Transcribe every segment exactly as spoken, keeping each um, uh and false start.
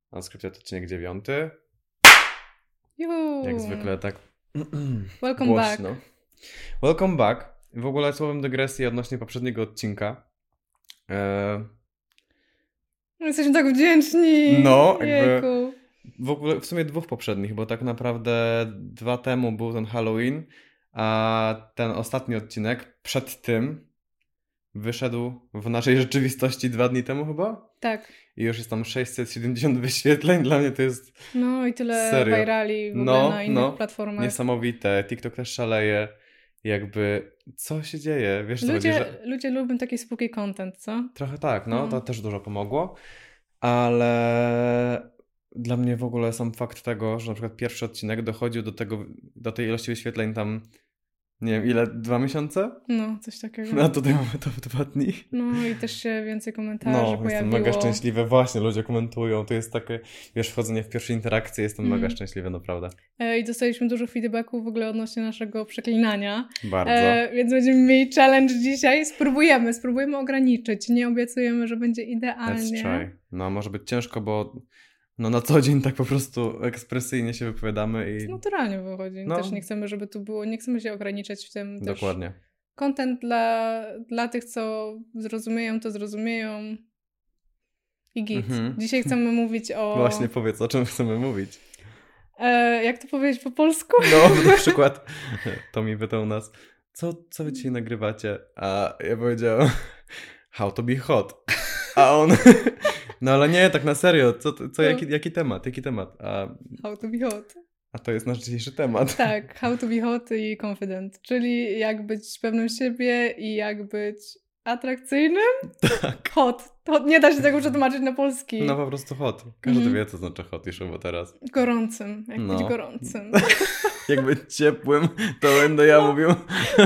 Unscripted odcinek dziewiąty. Juhu. Jak zwykle tak Welcome głośno. back. Welcome back. W ogóle słowem dygresji odnośnie poprzedniego odcinka. Eee... Jesteśmy tak wdzięczni. No, jakby Jejku. w ogóle w sumie dwóch poprzednich, bo tak naprawdę dwa temu był ten Halloween, a ten ostatni odcinek przed tym wyszedł w naszej rzeczywistości dwa dni temu chyba? Tak. I już jest tam sześćset siedemdziesiąt wyświetleń. Dla mnie to jest No i tyle serio. virali w ogóle No, na innych no. platformach. Niesamowite. TikTok też szaleje. Jakby, co się dzieje? Wiesz, co Ludzie, chodzi, że... ludzie lubią taki spooky content, co? Trochę tak, no. No. To też dużo pomogło. Ale dla mnie w ogóle sam fakt tego, że na przykład pierwszy odcinek dochodził do tego, do tej ilości wyświetleń tam, nie wiem, ile? Dwa miesiące? No, coś takiego. No, a tutaj mamy to w dwa dni. No i też się więcej komentarzy No, pojawiło. jestem mega szczęśliwy. Właśnie, ludzie komentują. To jest takie, wiesz, wchodzenie w pierwsze interakcje. Jestem Mm. mega szczęśliwy, naprawdę. E, I dostaliśmy dużo feedbacku w ogóle odnośnie naszego przeklinania. Bardzo. E, więc będziemy mieli challenge dzisiaj. Spróbujemy, spróbujemy ograniczyć. Nie obiecujemy, że będzie Let's idealnie. try. No, może być ciężko, bo no, na co dzień tak po prostu ekspresyjnie się wypowiadamy i... Naturalnie wychodzi. No. Też nie chcemy, żeby tu było, nie chcemy się ograniczać w tym. Też Dokładnie. content dla, dla tych, co zrozumieją, to zrozumieją. I git. Mhm. Dzisiaj chcemy mówić o... Właśnie powiedz, o czym chcemy mówić. E, jak to powiedzieć po polsku? No, na przykład Tomi pytał nas, co, co wy dzisiaj nagrywacie? A ja powiedziałem, how to be hot. A on, no ale nie, tak na serio, co, co jaki, jaki temat, jaki temat? A, How to be hot. a to jest nasz dzisiejszy temat. Tak, how to be hot i confident, czyli jak być pewnym siebie i jak być atrakcyjnym. Tak. Hot. To nie da się tego przetłumaczyć na polski. No po prostu hot. Każdy Mhm. wie, co znaczy hot już chyba teraz. Gorącym. Jak No. być gorącym. Jak być ciepłym, to będę ja No. mówił.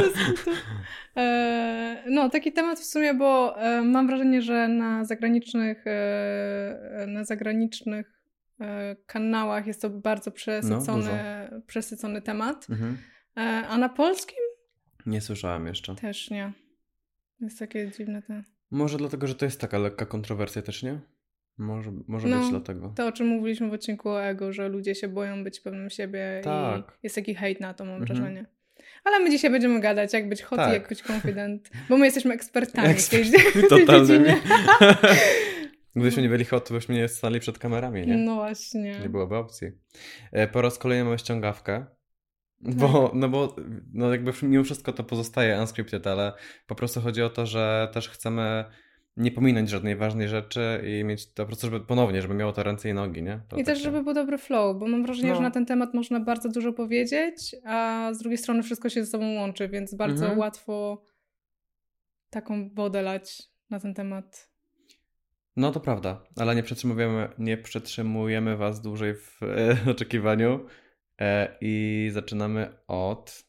E, no, taki temat w sumie, bo e, mam wrażenie, że na zagranicznych e, na zagranicznych e, kanałach jest to bardzo przesycony, No, przesycony temat. Mhm. E, a na polskim Nie słyszałem jeszcze. też nie. Jest takie dziwne te... Może dlatego, że to jest taka lekka kontrowersja też, nie? Może, może No, być dlatego. To, o czym mówiliśmy w odcinku o ego, że ludzie się boją być pewnym siebie Tak. i jest taki hejt na to, mam Mhm. wrażenie. Ale my dzisiaj będziemy gadać, jak być hot Tak. i jak być confident, bo my jesteśmy ekspertami w tej, Ekspertami w tej totalnymi. dziedzinie. Gdybyśmy nie byli hot, to byśmy nie stali przed kamerami, nie? No właśnie. Nie byłoby opcji. E, Po raz kolejny mamy ściągawkę. Bo, no bo no jakby mimo wszystko to pozostaje unscripted, ale po prostu chodzi o to, że też chcemy nie pominąć żadnej ważnej rzeczy i mieć to po prostu, żeby ponownie, żeby miało to ręce i nogi, nie? To I też, takie- żeby był dobry flow, bo mam wrażenie, No. że na ten temat można bardzo dużo powiedzieć, a z drugiej strony wszystko się ze sobą łączy, więc bardzo Mhm. łatwo taką wodę lać na ten temat. No to prawda, ale nie przetrzymujemy, nie przetrzymujemy was dłużej w e, oczekiwaniu e, i zaczynamy od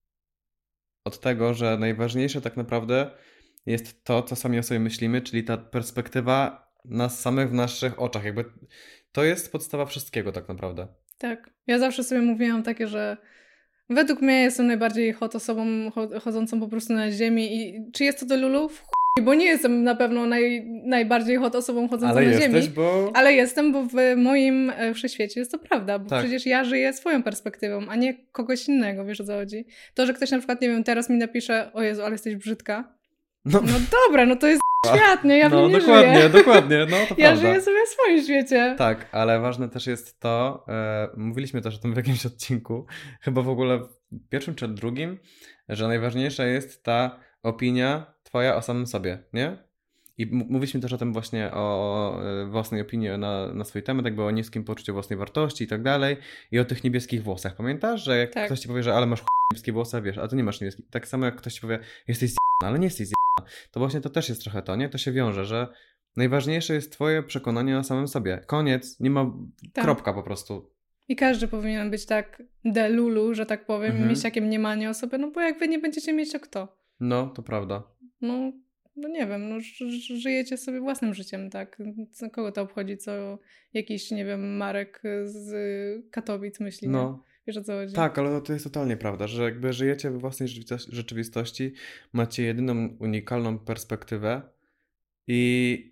od tego, że najważniejsze tak naprawdę jest to, co sami o sobie myślimy, czyli ta perspektywa nas samych w naszych oczach. Jakby to jest podstawa wszystkiego tak naprawdę. Tak. Ja zawsze sobie mówiłam takie, że według mnie jestem najbardziej hot osobą cho- chodzącą po prostu na ziemi i czy jest to do Lulu? W chuj, bo nie jestem na pewno naj, najbardziej hot osobą chodzącą Ale na jesteś, ziemi. bo... Ale jestem, bo w moim e, wszechświecie jest to prawda, bo Tak. przecież ja żyję swoją perspektywą, a nie kogoś innego, wiesz o co chodzi. To, że ktoś na przykład, nie wiem, teraz mi napisze, o Jezu, ale jesteś brzydka. No, No dobra, no to jest świat, nie? Ja w no nim nie dokładnie, żyję. dokładnie, no to Ja prawda. żyję sobie w swoim świecie. Tak, ale ważne też jest to, e, mówiliśmy też o tym w jakimś odcinku, chyba w ogóle w pierwszym czy drugim, że najważniejsza jest ta opinia twoja o samym sobie, nie? I m- mówiliśmy też o tym właśnie, o e, własnej opinii na, na swój temat, jakby o niskim poczuciu własnej wartości i tak dalej i o tych niebieskich włosach. Pamiętasz, że jak Tak. ktoś ci powie, że ale masz ch- niebieskie włosy, a wiesz, a ty nie masz niebieskich. Tak samo jak ktoś ci powie, jesteś z***na, ale nie jesteś z***na. To właśnie to też jest trochę to, nie? To się wiąże, że najważniejsze jest twoje przekonanie o samym sobie. Koniec, nie ma Tak. kropka po prostu. I każdy powinien być tak delulu, że tak powiem, Mhm. mieć takie mniemanie o sobie, no bo jak wy nie będziecie mieć, to kto? No, to prawda. No, no nie wiem, no ż- ż- żyjecie sobie własnym życiem, tak? Co, kogo to obchodzi, co jakiś, nie wiem, Marek z Katowic myśli, nie? No, Wiesz o co chodzi? tak, ale to jest totalnie prawda, że jakby żyjecie we własnej rzeczywistości- rzeczywistości, macie jedyną unikalną perspektywę i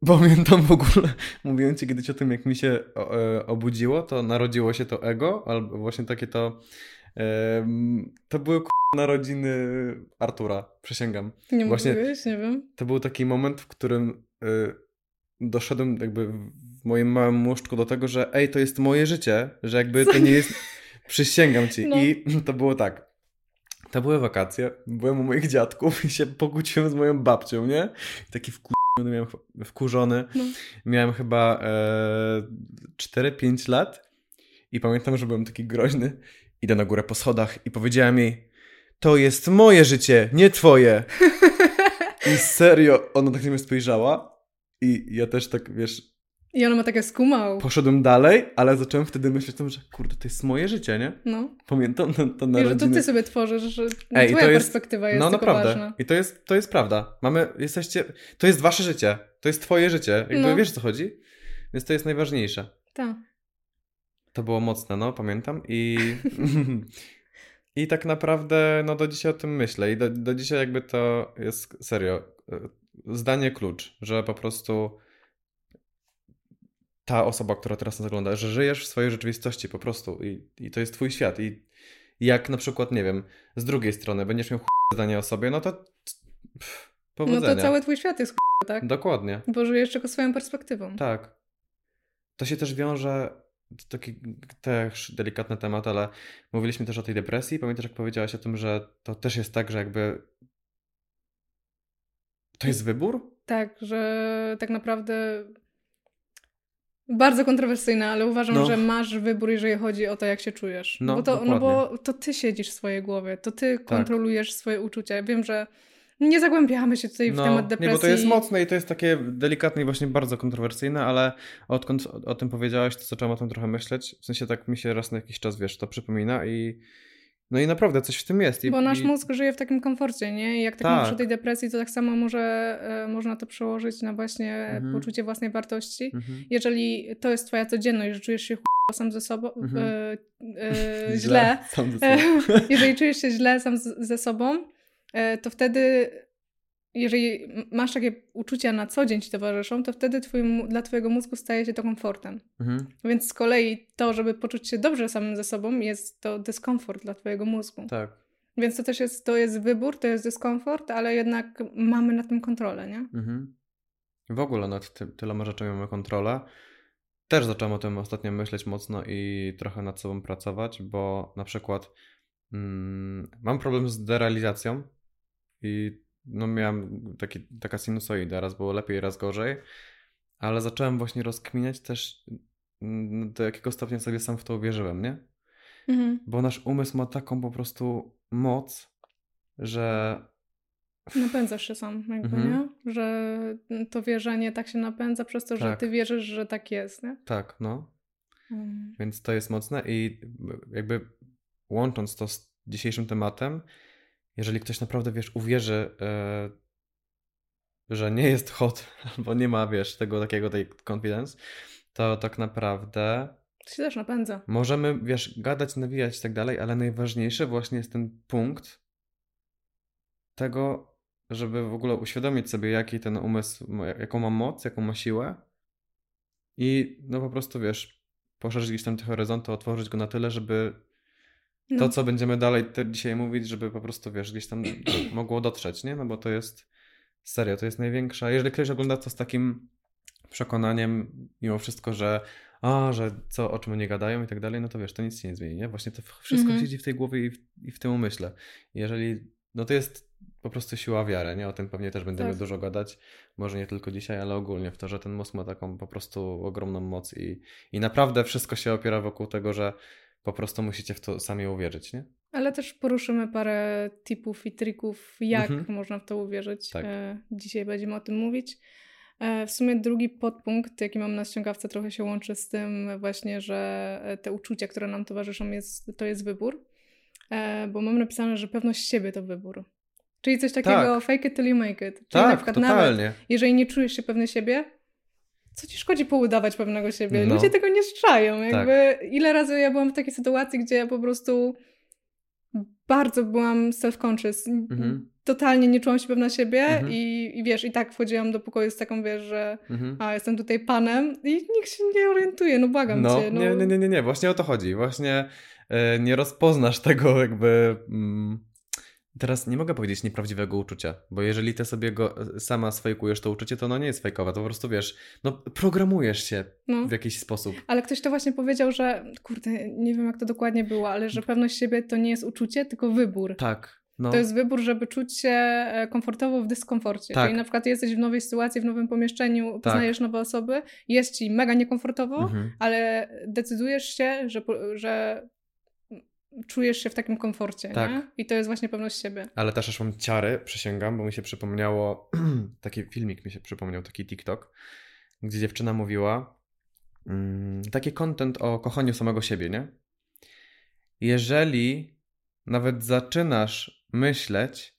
pamiętam w ogóle, mówiłem ci kiedyś o tym, jak mi się o, e, obudziło, to narodziło się to ego, albo właśnie takie to, e, to były k***a narodziny Artura, przysięgam. Nie Właśnie mówiłeś, nie wiem. to był taki moment, w którym e, doszedłem jakby w moim małym móżdżku do tego, że ej, to jest moje życie, że jakby to nie jest, przysięgam ci. No. I to było tak. To były wakacje, byłem u moich dziadków i się pokłóciłem z moją babcią, nie? I taki wkurzony, miałem wkurzony. No. Miałem chyba e, cztery pięć lat i pamiętam, że byłem taki groźny. Idę na górę po schodach i powiedziałem jej, to jest moje życie, nie twoje. I serio, ona tak na mnie spojrzała i ja też tak, wiesz... I ona ma takie skumał. Poszedłem dalej, ale zacząłem wtedy myśleć o tym, że kurde, to jest moje życie, nie? No. Pamiętam to, to I narodziny. że to ty sobie tworzysz, że Ej, twoja to jest, perspektywa jest no tylko naprawdę. ważna. I to jest, to jest prawda. Mamy, jesteście, to jest wasze życie. To jest twoje życie. Jakby No. wiesz, o co chodzi? Więc to jest najważniejsze. Tak. To było mocne, no, pamiętam. I, i tak naprawdę, no do dzisiaj o tym myślę. I do, do dzisiaj jakby to jest serio zdanie klucz, że po prostu ta osoba, która teraz nas ogląda, że żyjesz w swojej rzeczywistości po prostu i, i to jest twój świat. I jak na przykład, nie wiem, z drugiej strony będziesz miał ch**e zdanie o sobie, no to pff, powodzenia. No to cały twój świat jest ch**e, tak? Dokładnie. Bo żyjesz tylko swoją perspektywą. Tak. To się też wiąże, to taki też delikatny temat, ale mówiliśmy też o tej depresji. Pamiętasz, jak powiedziałaś o tym, że to też jest tak, że jakby to jest wybór? Tak, że tak naprawdę bardzo kontrowersyjne, ale uważam, No. że masz wybór, jeżeli chodzi o to, jak się czujesz. No, bo to, dokładnie. no bo to ty siedzisz w swojej głowie, to ty kontrolujesz swoje uczucia. Ja wiem, że nie zagłębiamy się tutaj w No, temat depresji. nie, bo to jest mocne i to jest takie delikatne i właśnie bardzo kontrowersyjne, ale odkąd o, o tym powiedziałaś, to zacząłem o tym trochę myśleć. W sensie tak mi się raz na jakiś czas, wiesz, to przypomina i no i naprawdę coś w tym jest. I, Bo nasz i... mózg żyje w takim komforcie, nie? I jak tak, Tak. mówisz o tej depresji, to tak samo może e, można to przełożyć na właśnie Mhm. poczucie własnej wartości. Mhm. Jeżeli to jest twoja codzienność, że czujesz się ch***o sam ze sobą, Mhm. e, e, źle, Sam ze e, sobą. jeżeli czujesz się źle sam z, ze sobą, e, to wtedy, jeżeli masz takie uczucia na co dzień ci towarzyszą, to wtedy twój, dla twojego mózgu staje się to komfortem. Mhm. Więc z kolei to, żeby poczuć się dobrze samym ze sobą, jest to dyskomfort dla twojego mózgu. Tak. Więc to też jest, to jest wybór, to jest dyskomfort, ale jednak mamy nad tym kontrolę, nie? Mhm. W ogóle nad ty, tyloma rzeczami mamy kontrolę. Też zacząłem o tym ostatnio myśleć mocno i trochę nad sobą pracować, bo na przykład mm, mam problem z derealizacją i no miałem taki, taka sinusoida, raz było lepiej, raz gorzej, ale zacząłem właśnie rozkminiać też mm, do jakiego stopnia sobie sam w to uwierzyłem, nie? Mhm. Bo nasz umysł ma taką po prostu moc, że Napędzasz się sam, jakby, Mhm. nie? Że to wierzenie tak się napędza przez to, że Tak. ty wierzysz, że tak jest, nie? tak, no. Mm. Więc to jest mocne i jakby łącząc to z dzisiejszym tematem, jeżeli ktoś naprawdę, wiesz, uwierzy, e, że nie jest hot, albo nie ma, wiesz, tego takiego, tej confidence, to tak naprawdę To się też napędza. możemy, wiesz, gadać, nawijać i tak dalej, ale najważniejszy właśnie jest ten punkt tego, żeby w ogóle uświadomić sobie, jaki ten umysł, ma- jaką ma moc, jaką ma siłę i no po prostu, wiesz, poszerzyć gdzieś tam te horyzonty, otworzyć go na tyle, żeby No. to, co będziemy dalej te dzisiaj mówić, żeby po prostu, wiesz, gdzieś tam mogło dotrzeć, nie? No bo to jest, serio, to jest największa, jeżeli ktoś ogląda to z takim przekonaniem, mimo wszystko, że a, że co, o czym oni gadają i tak dalej, no to wiesz, to nic się nie zmieni, nie? Właśnie to wszystko Mhm. siedzi w tej głowie i w, i w tym umyśle. Jeżeli, no to jest po prostu siła wiary, nie? O tym pewnie też będziemy Tak. dużo gadać, może nie tylko dzisiaj, ale ogólnie w to, że ten mózg ma taką po prostu ogromną moc i, i naprawdę wszystko się opiera wokół tego, że po prostu musicie w to sami uwierzyć, nie? Ale też poruszymy parę tipów i trików, jak Mhm. można w to uwierzyć. Tak. E, dzisiaj będziemy o tym mówić. E, w sumie drugi podpunkt, jaki mam na ściągawce, trochę się łączy z tym właśnie, że te uczucia, które nam towarzyszą, jest, to jest wybór. E, bo mam napisane, że pewność siebie to wybór. Czyli coś takiego Tak. fake it till you make it. Czyli na Tak, przykład nawet totalnie. jeżeli nie czujesz się pewny siebie, co ci szkodzi poudawać pewnego siebie? No. Ludzie tego nie szczają. Jakby ile razy ja byłam w takiej sytuacji, gdzie ja po prostu bardzo byłam self-conscious. Mhm. totalnie nie czułam się pewna siebie Mhm. i, i wiesz, i tak wchodziłam do pokoju z taką, wiesz, że Mhm. a, jestem tutaj panem i nikt się nie orientuje, no błagam No, cię. No, nie, nie, nie, nie, nie, właśnie o to chodzi. Właśnie e, nie rozpoznasz tego jakby... Mm, teraz nie mogę powiedzieć nieprawdziwego uczucia, bo jeżeli ty sobie go sama sfejkujesz to uczucie, to ono nie jest fejkowe, to po prostu wiesz, no programujesz się no. w jakiś sposób. Ale ktoś to właśnie powiedział, że kurde, nie wiem jak to dokładnie było, ale że pewność siebie to nie jest uczucie, tylko wybór. Tak, no. To jest wybór, żeby czuć się e, komfortowo w dyskomforcie. Tak. Czyli na przykład jesteś w nowej sytuacji, w nowym pomieszczeniu, Tak. poznajesz nowe osoby, jest ci mega niekomfortowo, Mhm. ale decydujesz się, że, po- że czujesz się w takim komforcie, Tak. nie? I to jest właśnie pewność siebie. Ale też aż mam ciary, przysięgam, bo mi się przypomniało, taki filmik mi się przypomniał, taki TikTok, gdzie dziewczyna mówiła, mm, taki content o kochaniu samego siebie, nie? Jeżeli nawet zaczynasz myśleć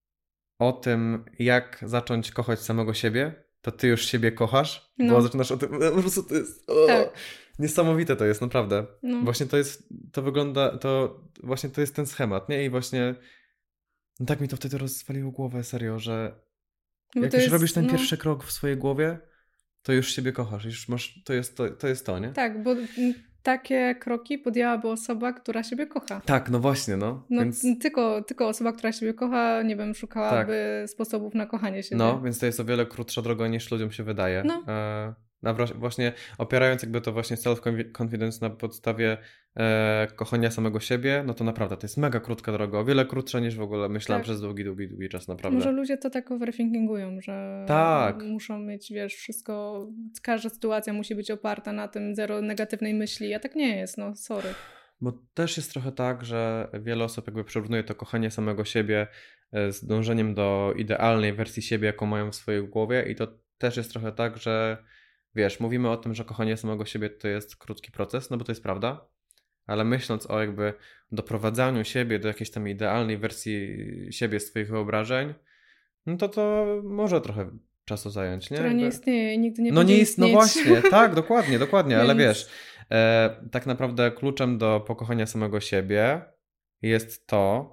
o tym, jak zacząć kochać samego siebie, to ty już siebie kochasz, No. bo zaczynasz o tym, po prostu to jest, o, Tak. niesamowite to jest, naprawdę. No. Właśnie to jest, to wygląda, to właśnie to jest ten schemat, nie? I właśnie no tak mi to wtedy rozwaliło głowę, serio, że Bo jak to już jest, robisz ten no, pierwszy krok w swojej głowie, to już siebie kochasz, już masz, to jest to, to jest to, nie? Tak, bo m, takie kroki podjęłaby osoba, która siebie kocha. Tak, no właśnie, no. No Więc, tylko, tylko osoba, która siebie kocha, nie wiem, szukałaby sposobów na kochanie siebie. no, więc to jest o wiele krótsza droga niż ludziom się wydaje. No. E, na wra- właśnie opierając jakby to właśnie self-confidence na podstawie e, kochania samego siebie, no to naprawdę to jest mega krótka droga, o wiele krótsza niż w ogóle myślałem Tak. przez długi, długi, długi czas, naprawdę. Może ludzie to tak overthinkingują, że Tak. muszą mieć, wiesz, wszystko, każda sytuacja musi być oparta na tym, zero negatywnej myśli, a tak nie jest, no sorry. Bo też jest trochę tak, że wiele osób jakby porównuje to kochanie samego siebie e, z dążeniem do idealnej wersji siebie, jaką mają w swojej głowie i to też jest trochę tak, że wiesz, mówimy o tym, że kochanie samego siebie to jest krótki proces, no bo to jest prawda, ale myśląc o jakby doprowadzaniu siebie do jakiejś tam idealnej wersji siebie z twoich wyobrażeń, no to to może trochę czasu zająć, nie? Która Jakby... nie istnieje i nigdy nie No będzie nie jest, no istnieć. właśnie, tak, dokładnie, dokładnie, ale Więc- wiesz, e, tak naprawdę kluczem do pokochania samego siebie jest to,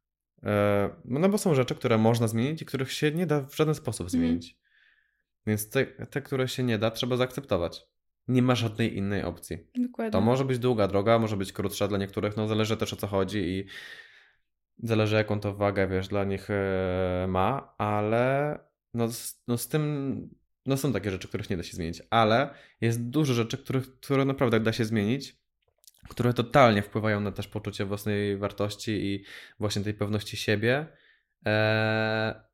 e, no bo są rzeczy, które można zmienić i których się nie da w żaden sposób Mhm. zmienić. Więc te, te, które się nie da, trzeba zaakceptować. Nie ma żadnej innej opcji. Dokładnie. To może być długa droga, może być krótsza dla niektórych, no zależy też o co chodzi i zależy jaką to wagę, wiesz, dla nich e, ma, ale no z, no z tym, no są takie rzeczy, których nie da się zmienić, ale jest dużo rzeczy, których, które naprawdę da się zmienić, które totalnie wpływają na też poczucie własnej wartości i właśnie tej pewności siebie. E,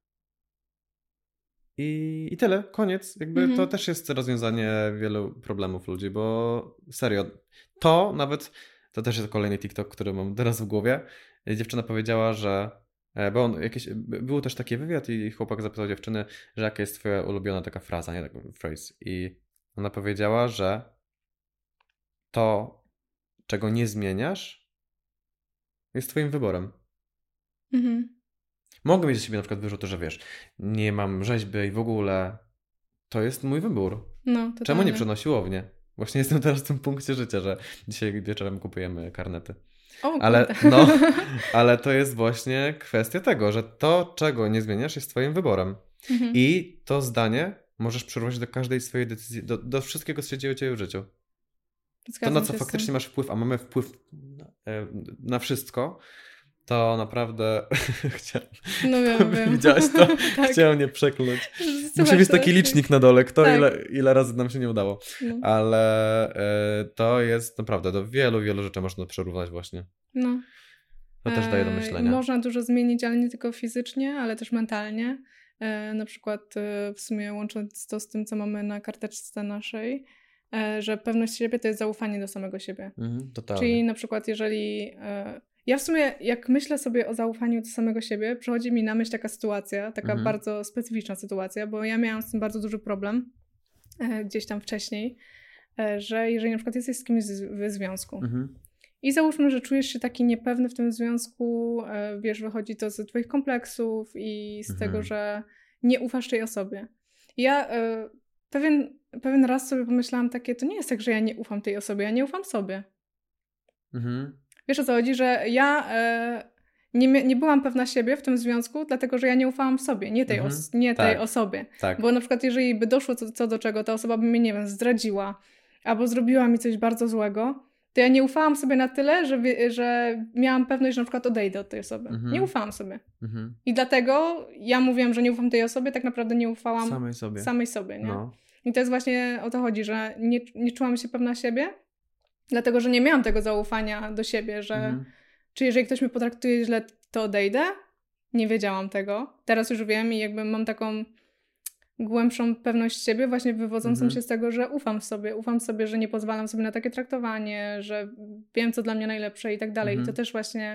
I, I tyle, koniec. Jakby Mhm. to też jest rozwiązanie wielu problemów ludzi, bo serio, to nawet, to też jest kolejny TikTok, który mam teraz w głowie. Dziewczyna powiedziała, że, e, bo on jakieś, był też taki wywiad i chłopak zapytał dziewczyny, że jaka jest twoja ulubiona taka fraza, nie taka phrase. I ona powiedziała, że to, czego nie zmieniasz, jest twoim wyborem. Mhm. Mogę mieć z siebie na przykład wyrzuty, że wiesz, nie mam rzeźby i w ogóle to jest mój wybór. No, Czemu totalnie. nie przenosi siłownię? Właśnie jestem teraz w tym punkcie życia, że dzisiaj wieczorem kupujemy karnety. O, Ale, kurde. no, ale to jest właśnie kwestia tego, że to, czego nie zmieniasz, jest twoim wyborem. Mhm. I to zdanie możesz przyrównać do każdej swojej decyzji, do, do wszystkiego, co się dzieje u ciebie w życiu. To, Zgadzam na się co z tym. faktycznie masz wpływ, a mamy wpływ na, e, na wszystko, to naprawdę chciałem... No wiem, wiem. Widziałaś to? Tak. Chciałem nie przeklnąć. Musi Słuchaj, być to- taki licznik na dole, kto Tak. ile, ile razy nam się nie udało. No. Ale e, to jest naprawdę, do wielu, wielu rzeczy można przyrównać właśnie. No. To też daje do E, myślenia. Można dużo zmienić, ale nie tylko fizycznie, ale też mentalnie. E, na przykład e, w sumie łącząc to z tym, co mamy na karteczce naszej, e, że pewność siebie to jest zaufanie do samego siebie. Mhm, totalnie. Czyli na przykład jeżeli... E, ja w sumie jak myślę sobie o zaufaniu do samego siebie, przychodzi mi na myśl taka sytuacja, taka Mhm. bardzo specyficzna sytuacja, bo ja miałam z tym bardzo duży problem e, gdzieś tam wcześniej, e, że jeżeli na przykład jesteś z kimś z- w związku, Mhm. i załóżmy, że czujesz się taki niepewny w tym związku, e, wiesz, wychodzi to z twoich kompleksów i z Mhm. tego, że nie ufasz tej osobie. I ja e, pewien, pewien raz sobie pomyślałam takie, to nie jest tak, że ja nie ufam tej osobie, ja nie ufam sobie. Mhm. Wiesz o co chodzi, że ja e, nie, nie byłam pewna siebie w tym związku, dlatego że ja nie ufałam sobie, nie tej, Mhm. os- nie tej Tak. osobie. Tak. Bo na przykład jeżeli by doszło co, co do czego, ta osoba by mnie, nie wiem, zdradziła albo zrobiła mi coś bardzo złego, to ja nie ufałam sobie na tyle, że, wie, że miałam pewność, że na przykład odejdę od tej osoby. Mhm. Nie ufałam sobie. Mhm. I dlatego ja mówiłam, że nie ufam tej osobie, tak naprawdę nie ufałam Samej sobie. samej sobie, nie? No. I to jest właśnie o to chodzi, że nie, nie czułam się pewna siebie, dlatego że nie miałam tego zaufania do siebie, że Mhm. czy jeżeli ktoś mnie potraktuje źle, to odejdę? Nie wiedziałam tego. Teraz już wiem i jakby mam taką głębszą pewność siebie, właśnie wywodzącą Mhm. się z tego, że ufam sobie. Ufam sobie, że nie pozwalam sobie na takie traktowanie, że wiem, co dla mnie najlepsze i tak dalej. Mhm. I to też właśnie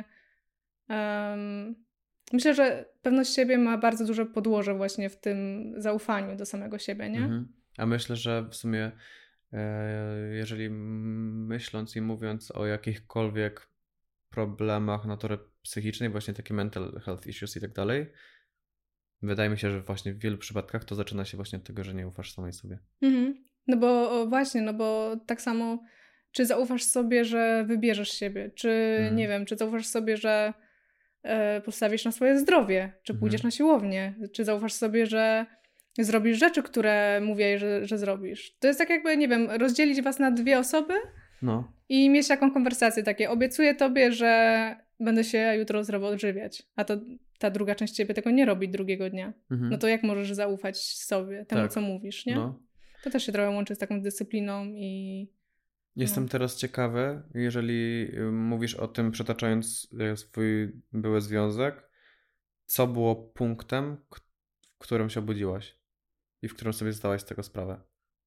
um, myślę, że pewność siebie ma bardzo duże podłoże właśnie w tym zaufaniu do samego siebie, nie? Mhm. A myślę, że w sumie e, jeżeli m- myśląc i mówiąc o jakichkolwiek problemach natury psychicznej, właśnie takie mental health issues i tak dalej, wydaje mi się, że właśnie w wielu przypadkach to zaczyna się właśnie od tego, że nie ufasz samej sobie. Mhm. No bo o, właśnie, no bo tak samo czy zaufasz sobie, że wybierzesz siebie, czy Mhm. nie wiem, czy zaufasz sobie, że e, postawisz na swoje zdrowie, czy Mhm. pójdziesz na siłownię, czy zaufasz sobie, że zrobisz rzeczy, które mówię, że, że zrobisz. To jest tak jakby, nie wiem, rozdzielić was na dwie osoby No. i mieć taką konwersację takie, obiecuję tobie, że będę się jutro zdrowo odżywiać, a to ta druga część ciebie tego nie robi drugiego dnia. Mhm. No to jak możesz zaufać sobie, temu Tak. co mówisz, nie? No. To też się trochę łączy z taką dyscypliną i... Jestem No. teraz ciekawy, jeżeli y, mówisz o tym, przetaczając y, swój były związek, co było punktem, k- w którym się obudziłaś i w którym sobie zdałaś z tego sprawę?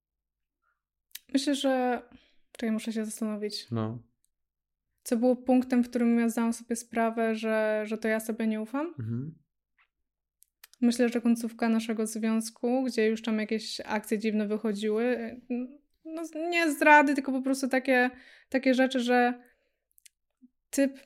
Myślę, że... Czekaj, muszę się zastanowić. No. Co było punktem, w którym ja zdałam sobie sprawę, że, że to ja sobie nie ufam? Mhm. Myślę, że końcówka naszego związku, gdzie już tam jakieś akcje dziwne wychodziły, no nie zdrady, tylko po prostu takie, takie rzeczy, że typ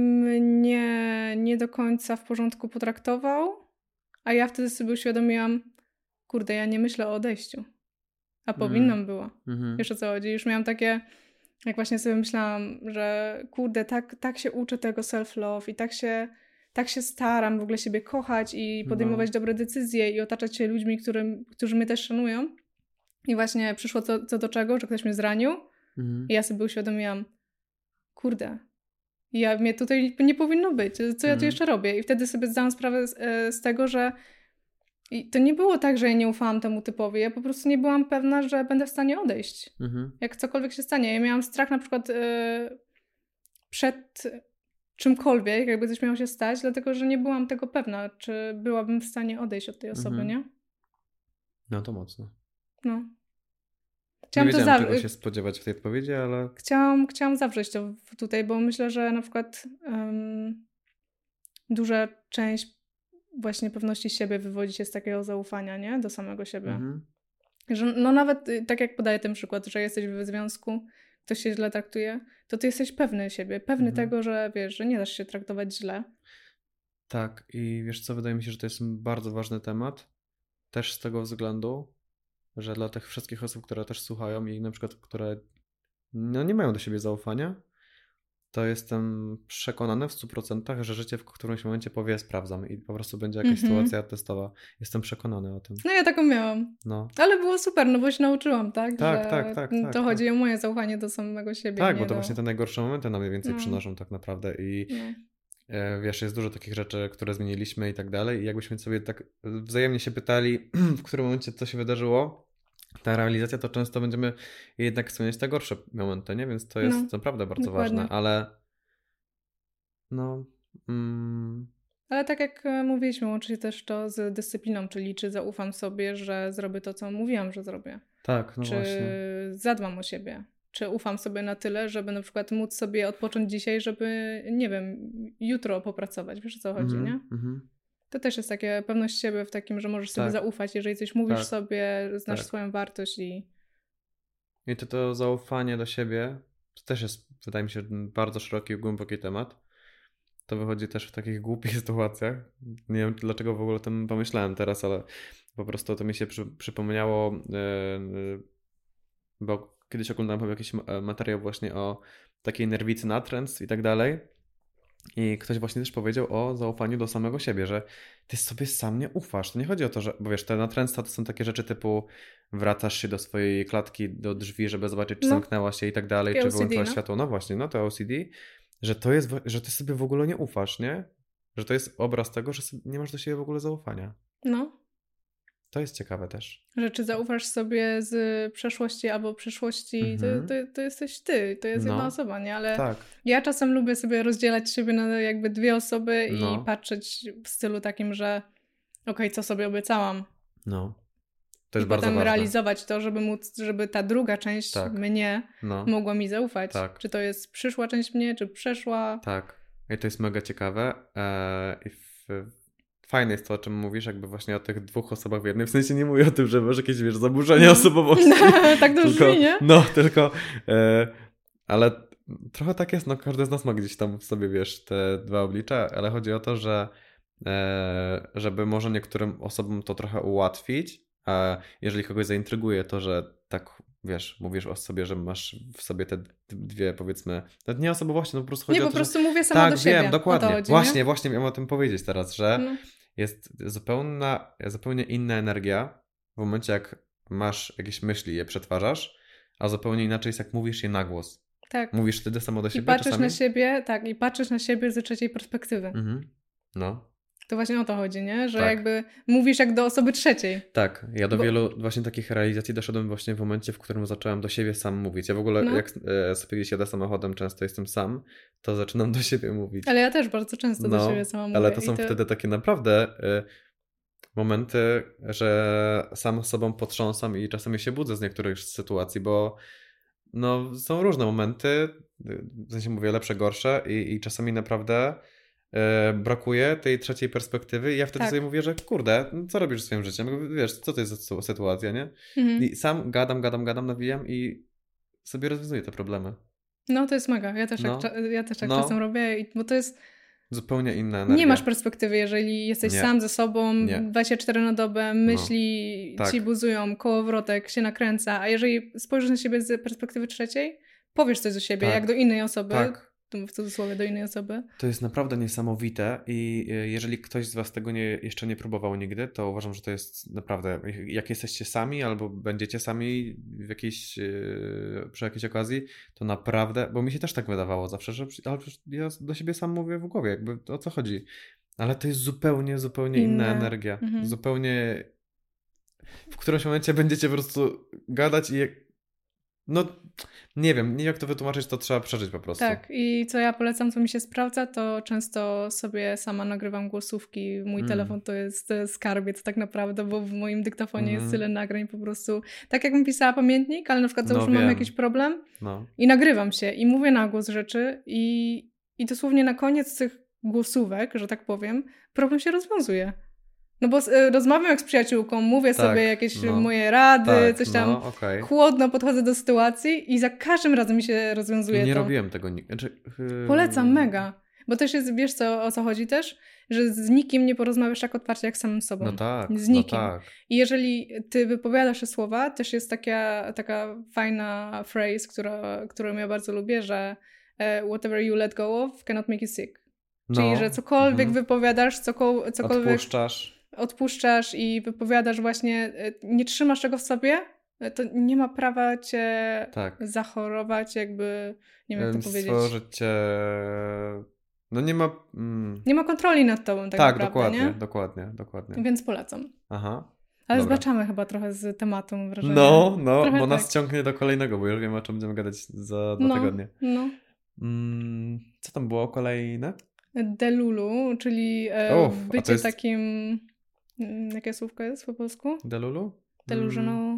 mnie nie do końca w porządku potraktował, a ja wtedy sobie uświadomiłam, kurde, ja nie myślę o odejściu, a powinnam była. Mhm. Wiesz o co chodzi? Już miałam takie, jak właśnie sobie myślałam, że kurde, tak, tak się uczę tego self-love i tak się, tak się staram w ogóle siebie kochać i podejmować No. dobre decyzje i otaczać się ludźmi, którym, którzy mnie też szanują. I właśnie przyszło co, co do czego, że ktoś mnie zranił Mhm. i ja sobie uświadomiłam, kurde, ja, mnie tutaj nie powinno być, co ja tu Mhm. jeszcze robię? I wtedy sobie zdałam sprawę z, e, z tego, że i to nie było tak, że ja nie ufałam temu typowi, ja po prostu nie byłam pewna, że będę w stanie odejść. Mhm. Jak cokolwiek się stanie. Ja miałam strach na przykład e, przed czymkolwiek, jakby coś miało się stać, dlatego, że nie byłam tego pewna, czy byłabym w stanie odejść od tej osoby, Mhm. nie? No to mocno. No. Nie Chciałam to wiedziałem, za... czego się spodziewać w tej odpowiedzi, ale... Chciałam, chciałam zawrzeć to w- tutaj, bo myślę, że na przykład um, duża część właśnie pewności siebie wywodzi się z takiego zaufania, nie? Do samego siebie. Mhm. Że no nawet y, tak jak podaję ten przykład, że jesteś w związku, ktoś się źle traktuje, to ty jesteś pewny siebie, pewny Mhm. tego, że wiesz, że nie dasz się traktować źle. Tak, i wiesz co, wydaje mi się, że to jest bardzo ważny temat. Też z tego względu, że dla tych wszystkich osób, które też słuchają i na przykład, które no, nie mają do siebie zaufania, to jestem przekonany w stu procentach, że życie w którymś momencie powie sprawdzam i po prostu będzie jakaś Mhm. sytuacja testowa. Jestem przekonany o tym. No ja taką miałam. No. Ale było super, no bo się nauczyłam, tak? Tak, że tak, tak, To tak, chodzi o moje zaufanie do samego siebie. Tak, nie bo to do... właśnie te najgorsze momenty nam najwięcej No. przynoszą tak naprawdę i No. e, wiesz, jest dużo takich rzeczy, które zmieniliśmy i tak dalej i jakbyśmy sobie tak wzajemnie się pytali, w którym momencie to się wydarzyło, ta realizacja, to często będziemy jednak wspomnieć te gorsze momenty, nie? Więc to jest No, naprawdę bardzo dokładnie. ważne, ale no... Mm, Ale tak jak e, mówiliśmy, łączy się też to z dyscypliną, czyli czy zaufam sobie, że zrobię to, co mówiłam, że zrobię. tak, no czy właśnie. zadbam o siebie. Czy ufam sobie na tyle, żeby na przykład móc sobie odpocząć dzisiaj, żeby, nie wiem, jutro popracować. Wiesz o co chodzi, Mhm, nie? mhm. To też jest takie pewność siebie w takim, że możesz sobie Tak. zaufać, jeżeli coś mówisz Tak. sobie, znasz Tak. swoją wartość i... I to, to zaufanie do siebie to też jest, wydaje mi się, bardzo szeroki i głęboki temat. To wychodzi też w takich głupich sytuacjach. Nie wiem, dlaczego w ogóle o tym pomyślałem teraz, ale po prostu to mi się przy, przypomniało, yy, bo kiedyś oglądałem jakiś materiał właśnie o takiej nerwicy natręctw i tak dalej. I ktoś właśnie też powiedział o zaufaniu do samego siebie, że ty sobie sam nie ufasz. To nie chodzi o to, że, bo wiesz, te natręctwa to są takie rzeczy typu wracasz się do swojej klatki, do drzwi, żeby zobaczyć, czy No. zamknęła się i tak dalej, Takie czy O C D, wyłączyłaś no. światło. No właśnie, no to O C D, że to jest, że ty sobie w ogóle nie ufasz, nie? Że to jest obraz tego, że nie masz do siebie w ogóle zaufania. No. To jest ciekawe też. Że czy zaufasz sobie z przeszłości albo przyszłości, Mhm. to, to, to jesteś ty, to jest No. jedna osoba, nie? Ale Tak. ja czasem lubię sobie rozdzielać siebie na jakby dwie osoby No. i patrzeć w stylu takim, że okej, co sobie obiecałam. No. To jest I bardzo potem ważne. realizować to, żeby móc, żeby ta druga część Tak. mnie No. mogła mi zaufać. Tak. Czy to jest przyszła część mnie, czy przeszła. Tak. I to jest mega ciekawe. Eee, i w, fajne jest to, o czym mówisz, jakby właśnie o tych dwóch osobach w jednym. W sensie nie mówię o tym, że masz jakieś, wiesz, zaburzenia No. osobowości. Tak to tylko, brzmi, nie? No, tylko... E, ale trochę tak jest, no każdy z nas ma gdzieś tam w sobie, wiesz, te dwa oblicza, ale chodzi o to, że e, żeby może niektórym osobom to trochę ułatwić, a jeżeli kogoś zaintryguje to, że tak, wiesz, mówisz o sobie, że masz w sobie te dwie, powiedzmy, nawet nie osobowości, no po prostu chodzi Nie, o po to, prostu że... mówię sama tak, do siebie. wiem, dokładnie. O to chodzi, właśnie, nie? właśnie miałem o tym powiedzieć teraz, że No. jest zupełna, zupełnie inna energia w momencie, jak masz jakieś myśli, je przetwarzasz, a zupełnie inaczej jest, jak mówisz je na głos. Tak. Mówisz wtedy samo do siebie I patrzysz czasami? na siebie, tak, i patrzysz na siebie z trzeciej perspektywy. Mhm. No. To właśnie o to chodzi, nie? Że Tak. jakby mówisz jak do osoby trzeciej. Tak, ja do Bo- wielu właśnie takich realizacji doszedłem właśnie w momencie, w którym zacząłem do siebie sam mówić. Ja w ogóle, No. jak e, sobie gdzieś jadę samochodem, często jestem sam, to zaczynam do siebie mówić. Ale ja też bardzo często do No, siebie sama mówię. ale to i są wtedy takie naprawdę y, momenty, że sam sobą potrząsam i czasami się budzę z niektórych sytuacji, bo no, są różne momenty, y, w sensie mówię lepsze, gorsze i, i czasami naprawdę y, brakuje tej trzeciej perspektywy i ja wtedy Tak. sobie mówię, że kurde, no co robisz swoim życiem? Wiesz, co to jest za sy- sytuacja, nie? Mhm. I sam gadam, gadam, gadam, nawijam i sobie rozwiązuję te problemy. No to jest mega. Ja też No. tak, cza- ja też tak No. czasem robię, i- bo to jest... Zupełnie inna energia. Nie masz perspektywy, jeżeli jesteś Nie. sam ze sobą, Nie. dwadzieścia cztery na dobę, myśli Tak. ci buzują, kołowrotek się nakręca, a jeżeli spojrzysz na siebie z perspektywy trzeciej, powiesz coś do siebie, Tak. jak do innej osoby, Tak. tu w cudzysłowie do innej osoby. To jest naprawdę niesamowite i e, jeżeli ktoś z Was tego nie, jeszcze nie próbował nigdy, to uważam, że to jest naprawdę, jak jesteście sami albo będziecie sami w jakiejś, e, przy jakiejś okazji, to naprawdę, bo mi się też tak wydawało zawsze, że ale przecież ja do siebie sam mówię w głowie, jakby o co chodzi. Ale to jest zupełnie, zupełnie inna Inne. energia. Mhm. Zupełnie w którymś momencie będziecie po prostu gadać i no nie wiem, nie wiem jak to wytłumaczyć, to trzeba przeżyć po prostu. Tak, i co ja polecam, co mi się sprawdza, to często sobie sama nagrywam głosówki. Mój Mm. telefon to jest e, skarbiec tak naprawdę, bo w moim dyktafonie Mm. jest tyle nagrań po prostu. Tak jakbym pisała pamiętnik, ale na przykład No załóżmy mam wiem. jakiś problem No. i nagrywam się i mówię na głos rzeczy i, i dosłownie na koniec tych głosówek, że tak powiem, problem się rozwiązuje. No bo e, rozmawiam jak z przyjaciółką, mówię Tak, sobie jakieś no. moje rady, Tak, coś tam. no, okej. Chłodno podchodzę do sytuacji i za każdym razem mi się rozwiązuje Nie to. robiłem tego nigdy. Znaczy, yy... Polecam, mega. Bo też jest, wiesz co, o co chodzi też? Że z nikim nie porozmawiasz tak otwarcie jak z samym sobą. No tak, Z nikim. no tak. I jeżeli ty wypowiadasz te słowa, też jest taka, taka fajna phrase, która, którą ja bardzo lubię, że e, whatever you let go of cannot make you sick. Czyli, No, że cokolwiek mhm. wypowiadasz, coko, cokolwiek Odpuszczasz. odpuszczasz i wypowiadasz właśnie, e, nie trzymasz tego w sobie, e, to nie ma prawa cię Tak. zachorować, jakby, nie wiem jak to powiedzieć. Stworzyć cię... No nie ma... Mm. Nie ma kontroli nad tobą tak, Tak, naprawdę, dokładnie, nie? dokładnie, dokładnie. Więc polecam. Aha. Ale Dobra. zbaczamy chyba trochę z tematu, mam wrażenie. No, no, Trochę bo nas tak. ciągnie do kolejnego, bo już wiemy, o czym będziemy gadać za dwa no, tygodnie. No. Mm, co tam było kolejne? Delulu, czyli e, Uf, a to bycie jest- takim... mm, Jakie słówko jest po polsku? Delulu? Delusional...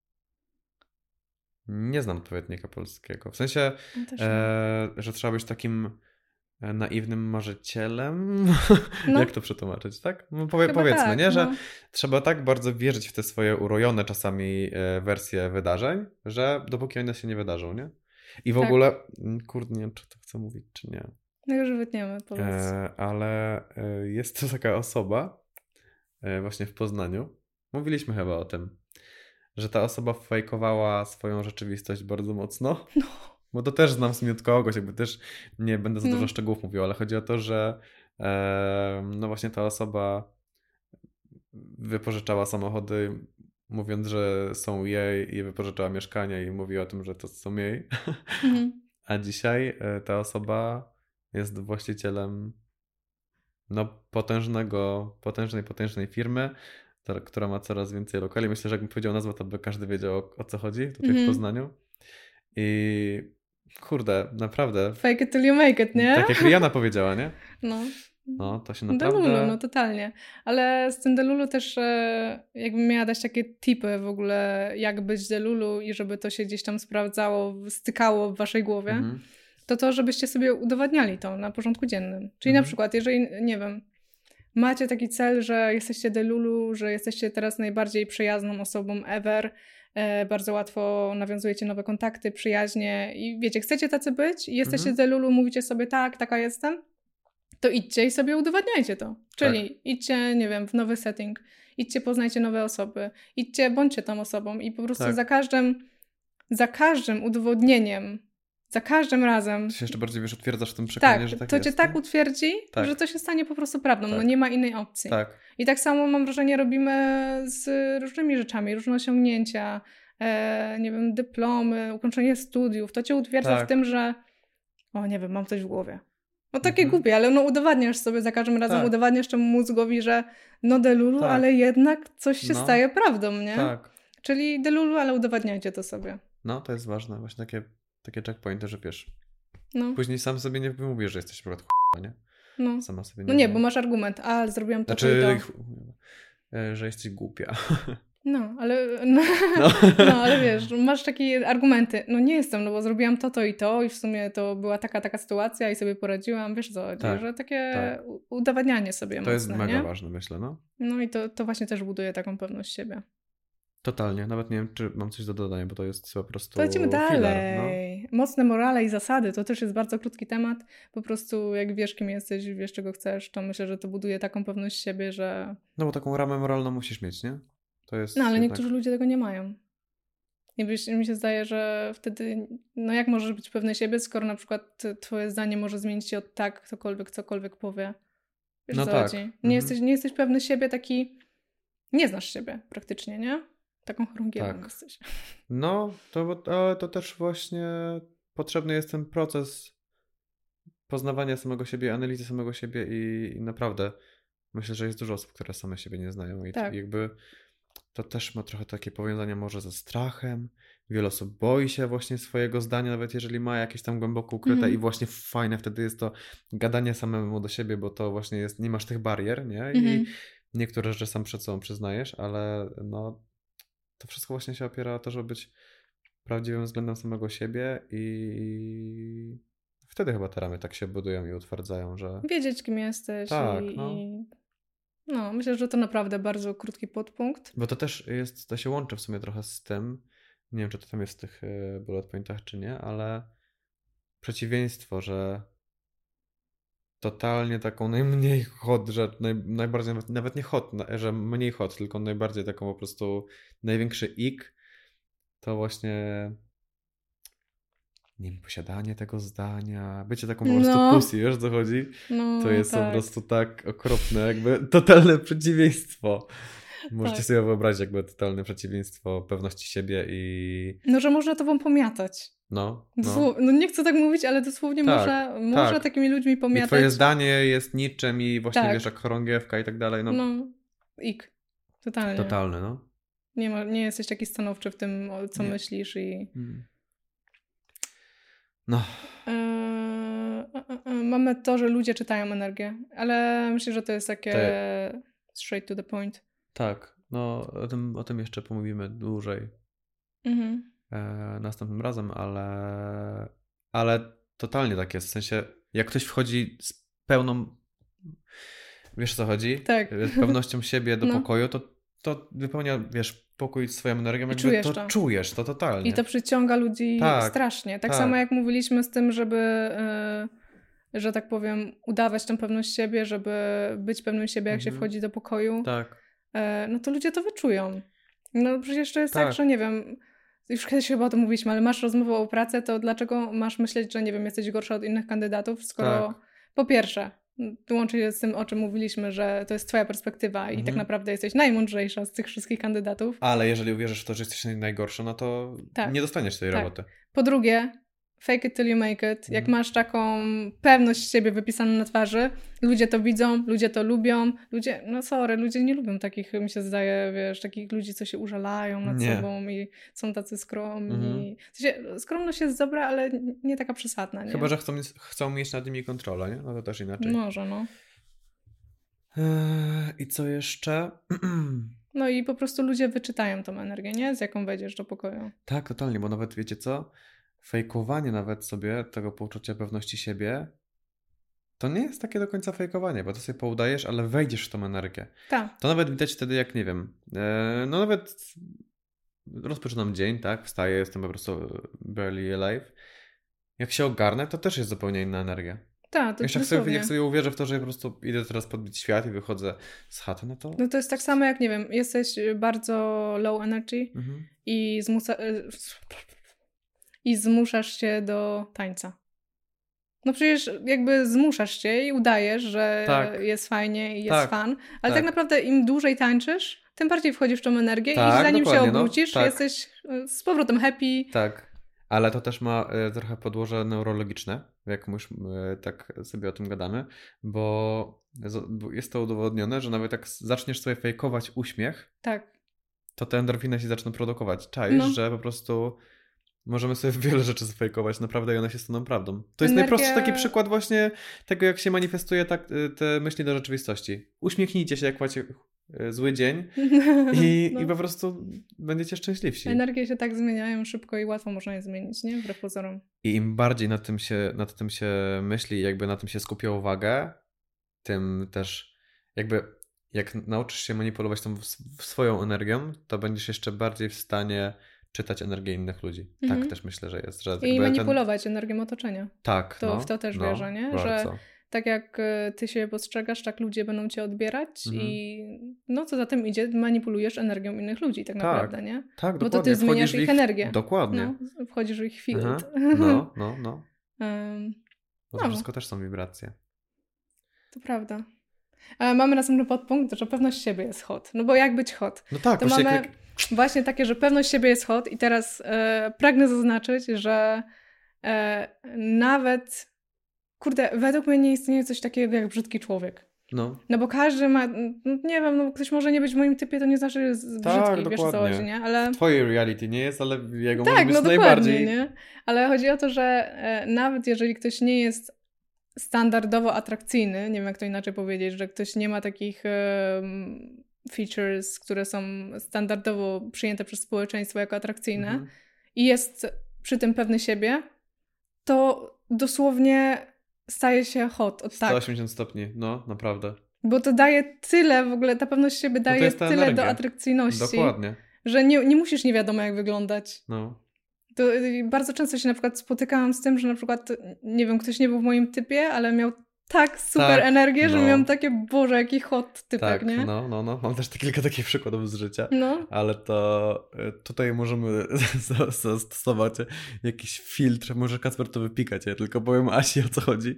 Nie znam odpowiednika polskiego. W sensie, No, też nie. e, że trzeba być takim e, naiwnym marzycielem. No. Jak to przetłumaczyć, tak? No, powie, Chyba powiedzmy, tak, nie? Że no. trzeba tak bardzo wierzyć w te swoje urojone czasami e, wersje wydarzeń, że dopóki one się nie wydarzą, nie? I w Tak. ogóle, mm, kurde, nie wiem, czy to chcę mówić, czy nie. No już wytniemy, powiedz. E, ale e, jest to taka osoba e, właśnie w Poznaniu. Mówiliśmy chyba o tym, że ta osoba fejkowała swoją rzeczywistość bardzo mocno. No. bo to też znam w sumie od kogoś, jakby też nie będę za No. dużo szczegółów mówił, ale chodzi o to, że e, no właśnie ta osoba wypożyczała samochody, mówiąc, że są jej i wypożyczała mieszkania i mówi o tym, że to są jej. Mhm. A dzisiaj e, ta osoba jest właścicielem no potężnego, potężnej, potężnej firmy, ta, która ma coraz więcej lokali. Myślę, że jakbym powiedział nazwę, to by każdy wiedział o, o co chodzi tutaj Mhm. w Poznaniu. I kurde, naprawdę. Fake it till you make it, nie? Tak jak Rihanna powiedziała, nie? No. No, to się naprawdę... Delulu, no totalnie. Ale z tym Delulu też e, jakbym miała dać takie tipy w ogóle, jak być Delulu i żeby to się gdzieś tam sprawdzało, stykało w waszej głowie, Mhm. to to, żebyście sobie udowadniali to na porządku dziennym. Czyli Mhm. na przykład, jeżeli, nie wiem, macie taki cel, że jesteście Delulu, że jesteście teraz najbardziej przyjazną osobą ever, e, bardzo łatwo nawiązujecie nowe kontakty, przyjaźnie i wiecie, chcecie tacy być i jesteście Mhm. Delulu, mówicie sobie tak, taka jestem, to idźcie i sobie udowadniajcie to. Czyli Tak. idźcie, nie wiem, w nowy setting, idźcie, poznajcie nowe osoby, idźcie, bądźcie tą osobą i po prostu Tak. za każdym, za każdym udowodnieniem, za każdym razem, Ty się jeszcze bardziej, wiesz, utwierdzasz w tym przekonaniu, tak, że tak to jest. cię tak nie? utwierdzi, Tak. że to się stanie po prostu prawdą, no Tak. nie ma innej opcji. Tak. I tak samo mam wrażenie robimy z różnymi rzeczami, różne osiągnięcia, e, nie wiem, dyplomy, ukończenie studiów, to cię utwierdza Tak. w tym, że o nie wiem, mam coś w głowie. No takie Mhm. głupie, ale no udowadniasz sobie za każdym razem, Tak. udowadniasz temu mózgowi, że no delulu, Tak. ale jednak coś się No. staje prawdą, nie? Tak. Czyli delulu, ale udowadniajcie to sobie. No, to jest ważne. Właśnie takie, takie checkpointy, że wiesz, No, później sam sobie nie mówisz, że jesteś akurat ch**a, nie? no. Sama sobie nie No nie, mówię. bo masz argument, a ale zrobiłam to, Znaczy, to i to. e, że jesteś głupia. No, ale no, No. no, ale wiesz, masz takie argumenty, no nie jestem, no bo zrobiłam to, to i to i w sumie to była taka, taka sytuacja i sobie poradziłam, wiesz co chodzi, Tak, że takie tak. u- udowadnianie sobie To mocne, jest mega nie? ważne, myślę, no. No i to, to właśnie też buduje taką pewność siebie. Totalnie. Nawet nie wiem, czy mam coś do dodania, bo to jest po prostu To lecimy filler, dalej. Mocne morale i zasady, to też jest bardzo krótki temat. Po prostu jak wiesz, kim jesteś, wiesz, czego chcesz, to myślę, że to buduje taką pewność siebie, że... No bo taką ramę moralną musisz mieć, nie? To jest No ale jednak... niektórzy ludzie tego nie mają. I wiesz, mi się zdaje, że wtedy, no jak możesz być pewny siebie, skoro na przykład twoje zdanie może zmienić się od tak, ktokolwiek cokolwiek powie. Wiesz, No co tak. chodzi? Nie, Mhm. jesteś, nie jesteś pewny siebie, taki... Nie znasz siebie praktycznie, nie? Taką chorągiewą Tak. jesteś. No, to, bo- ale to też właśnie potrzebny jest ten proces poznawania samego siebie, analizy samego siebie i, i naprawdę myślę, że jest dużo osób, które same siebie nie znają i Tak. jakby to też ma trochę takie powiązania może ze strachem. Wiele osób boi się właśnie swojego zdania, nawet jeżeli ma jakieś tam głęboko ukryte Mhm. i właśnie fajne wtedy jest to gadanie samemu do siebie, bo to właśnie jest, nie masz tych barier, nie? I Mhm. niektóre rzeczy sam przed sobą przyznajesz, ale no to wszystko właśnie się opiera o to, żeby być prawdziwym względem samego siebie i wtedy chyba te ramy tak się budują i utwierdzają, że Wiedzieć, kim jesteś Tak, i, no. i... No, myślę, że to naprawdę bardzo krótki podpunkt. bo to też jest, to się łączy w sumie trochę z tym, nie wiem, czy to tam jest w tych e, bullet pointach, czy nie, ale przeciwieństwo, że totalnie taką najmniej hot rzecz, naj, najbardziej, nawet, nawet nie hot, na- że mniej hot, tylko najbardziej taką po prostu największy ik, to właśnie nie wiem, posiadanie tego zdania, bycie taką po prostu No. pussy, wiesz o co chodzi? No, To jest tak. po prostu tak okropne, jakby totalne przeciwieństwo. Możecie Tak. sobie wyobrazić jakby totalne przeciwieństwo pewności siebie i No, że można tobą pomiatać. no, no. Dosłow... No nie chcę tak mówić, ale dosłownie Tak, można, można tak. takimi ludźmi I pomiatać. twoje zdanie jest niczym i właśnie Tak. wiesz, jak chorągiewka i tak dalej, no, No, ik. Totalnie. totalne, no. Nie, ma, nie jesteś taki stanowczy w tym, o co Nie. myślisz i... Mm. No, Eee, e, e, e, mamy to, że ludzie czytają energię, ale myślę, że to jest takie straight to the point. tak, no o tym, o tym jeszcze pomówimy dłużej Mhm. e, następnym razem, ale ale totalnie tak jest, w sensie jak ktoś wchodzi z pełną, wiesz o co chodzi? Tak. Z pewnością siebie do No. pokoju, to, to wypełnia, wiesz, pokój swoją energią, jakby czujesz to, to. czujesz to totalnie. I to przyciąga ludzi Tak, strasznie. Tak, tak. samo jak mówiliśmy z tym, żeby, yy, że tak powiem, udawać tę pewność siebie, żeby być pewnym siebie, jak się Mhm. wchodzi do pokoju, Tak, yy, no to ludzie to wyczują. No przecież to jest tak, Tak. że nie wiem, już kiedyś chyba o tym mówiliśmy, ale masz rozmowę o pracę, to dlaczego masz myśleć, że nie wiem, jesteś gorsza od innych kandydatów, skoro Tak. po pierwsze, łączy się z tym, o czym mówiliśmy, że to jest twoja perspektywa i Mhm. tak naprawdę jesteś najmądrzejsza z tych wszystkich kandydatów. Ale jeżeli uwierzysz w to, że jesteś najgorsza, no to Tak. nie dostaniesz tej Tak. roboty. Po drugie, fake it till you make it. Jak Mhm. masz taką pewność siebie wypisaną na twarzy, ludzie to widzą, ludzie to lubią. Ludzie, no sorry, ludzie nie lubią takich, mi się zdaje, wiesz, takich ludzi, co się użalają nad Nie. sobą i są tacy skromni. Mhm. W sensie, skromność jest dobra, ale nie taka przesadna, nie? Chyba, że chcą, chcą mieć nad nimi kontrolę, nie? No to też inaczej. Może, no. Eee, I co jeszcze? No i po prostu ludzie wyczytają tą energię, nie? Z jaką wejdziesz do pokoju. Tak, totalnie, bo nawet wiecie co? Fejkowanie nawet sobie tego poczucia pewności siebie to nie jest takie do końca fejkowanie, bo to sobie poudajesz, ale wejdziesz w tą energię. Tak. To nawet widać wtedy, jak nie wiem, e, no nawet rozpoczynam dzień, tak? Wstaję, jestem po prostu barely alive. Jak się ogarnę, to też jest zupełnie inna energia. Tak, to Jeszcze jak dosłownie. sobie, jak sobie uwierzę w to, że po prostu idę teraz podbić świat i wychodzę z chaty, no to... No to jest tak samo jak, nie wiem, jesteś bardzo low energy Mhm. i, zmusa... i zmuszasz się do tańca. No przecież jakby zmuszasz się i udajesz, że Tak. jest fajnie i jest Tak. fan, ale tak. Tak. naprawdę im dłużej tańczysz, tym bardziej wchodzisz w tą energię Tak, i zanim się dokładnie, no. obrócisz, Tak. jesteś z powrotem happy. Tak, ale to też ma e, trochę podłoże neurologiczne, jak już e, tak sobie o tym gadamy, bo z- bo jest to udowodnione, że nawet jak zaczniesz sobie fejkować uśmiech, Tak. to te endorfiny się zaczną produkować. Czaisz, No. że po prostu możemy sobie wiele rzeczy zafejkować naprawdę i one się staną prawdą. To jest Energia- najprostszy taki przykład właśnie tego, jak się manifestuje tak, e, te myśli do rzeczywistości. Uśmiechnijcie się, jak macie e, zły dzień i, No. i po prostu będziecie szczęśliwsi. Energie się tak zmieniają szybko i łatwo można je zmienić, nie? Wbrew pozorom. I im bardziej nad tym się, nad tym się myśli, jakby na tym się skupia uwagę, tym też jakby jak nauczysz się manipulować tą w- swoją energią, to będziesz jeszcze bardziej w stanie czytać energię innych ludzi. Mhm. Tak też myślę, że jest. Że I jakby manipulować energią otoczenia. Ten... Tak, To no, w to też no, wierzę, nie? Bardzo. Że tak jak y, ty się postrzegasz, tak ludzie będą cię odbierać Mhm. i no co za tym idzie, manipulujesz energią innych ludzi tak Tak, naprawdę, nie? Tak, Bo to dokładnie. ty zmieniasz Wchodzisz w ich energię. Dokładnie. No, wchodzisz w ich field. Aha. No, no, no. Em, Bo to No. wszystko też są wibracje. to prawda. E, mamy następny podpunkt, że pewność siebie jest hot. No bo jak być hot? No tak, To właśnie mamy jak... właśnie takie, że pewność siebie jest hot i teraz e, pragnę zaznaczyć, że e, nawet, kurde, według mnie nie istnieje coś takiego jak brzydki człowiek. No, No bo każdy ma, no nie wiem, no ktoś może nie być w moim typie, to nie znaczy, że jest Tak, brzydki, wiesz o co dokładnie. chodzi, nie? Ale twoje reality nie jest, ale jego może tak, być no dokładnie, najbardziej. nie? Ale chodzi o to, że e, nawet jeżeli ktoś nie jest standardowo atrakcyjny, nie wiem jak to inaczej powiedzieć, że ktoś nie ma takich em, features, które są standardowo przyjęte przez społeczeństwo jako atrakcyjne Mhm. i jest przy tym pewny siebie, to dosłownie staje się hot od tak. sto osiemdziesiąt stopni, no, naprawdę. Bo to daje tyle w ogóle, ta pewność siebie daje jest ta tyle energia. do atrakcyjności, Dokładnie. że nie, nie musisz nie wiadomo jak wyglądać. No. To y, bardzo często się na przykład spotykałam z tym, że na przykład, nie wiem, ktoś nie był w moim typie, ale miał tak super Tak, energię, że no. miałam takie, Boże, jaki hot typek, Tak, nie? no, no, no. Mam też te kilka takich przykładów z życia. No. Ale to y, tutaj możemy za- zastosować jakiś filtr. Może Kacper to wypikać, ja tylko powiem Asi, o co chodzi.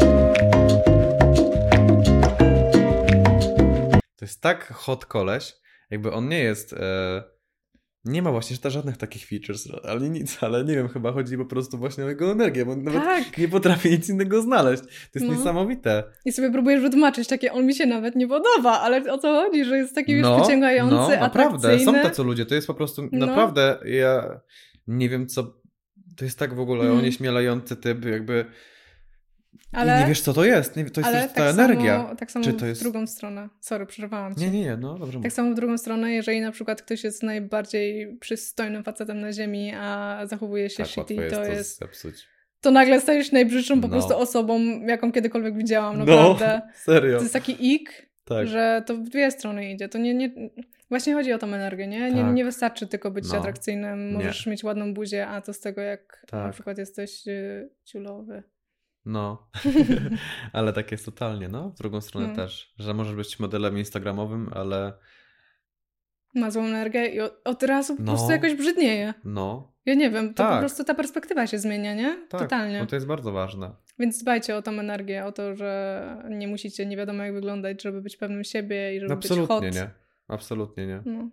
To jest tak hot koleś, jakby on nie jest... E, nie ma właśnie ta- żadnych takich features, ale nic, ale nie wiem, chyba chodzi po prostu właśnie o jego energię, bo nawet Tak. nie potrafi nic innego znaleźć. To jest No. niesamowite. I sobie próbujesz wytłumaczyć, takie, on mi się nawet nie podoba, ale o co chodzi, że jest taki już przyciągający, no, naprawdę, atrakcyjny. są tacy ludzie, to jest po prostu, No. naprawdę, ja nie wiem co, to jest tak w ogóle Mhm. onieśmielający typ, jakby Ale, i nie wiesz co to jest, nie, to jest, ale to jest ta tak energia. Samo, tak samo Czy w to jest... drugą stronę. Sorry, przerwałam cię. Nie, nie, nie, no dobrze Tak mówię. samo w drugą stronę, jeżeli na przykład ktoś jest najbardziej przystojnym facetem na ziemi, a zachowuje się Tak, łatwo shitty, jest to to jest... zepsuć. To nagle stajesz najbrzydszą po No. prostu osobą, jaką kiedykolwiek widziałam, No, naprawdę. serio. To jest taki ik, Tak. że to w dwie strony idzie. To nie, nie... Właśnie chodzi o tą energię, nie? Nie, Tak. nie wystarczy tylko być No. atrakcyjnym, możesz mieć ładną buzię, a to z tego jak na Tak. przykład jesteś y, ciulowy. No, ale tak jest totalnie, no, w drugą stronę No. też, że możesz być modelem instagramowym, ale Ma złą energię i od, od razu po No. prostu jakoś brzydnieje. No, Ja nie wiem, to Tak. po prostu ta perspektywa się zmienia, nie? tak, Totalnie. no to jest bardzo ważne. Więc dbajcie o tą energię, o to, że nie musicie nie wiadomo jak wyglądać, żeby być pewnym siebie i żeby Absolutnie być hot. nie. Absolutnie nie. No.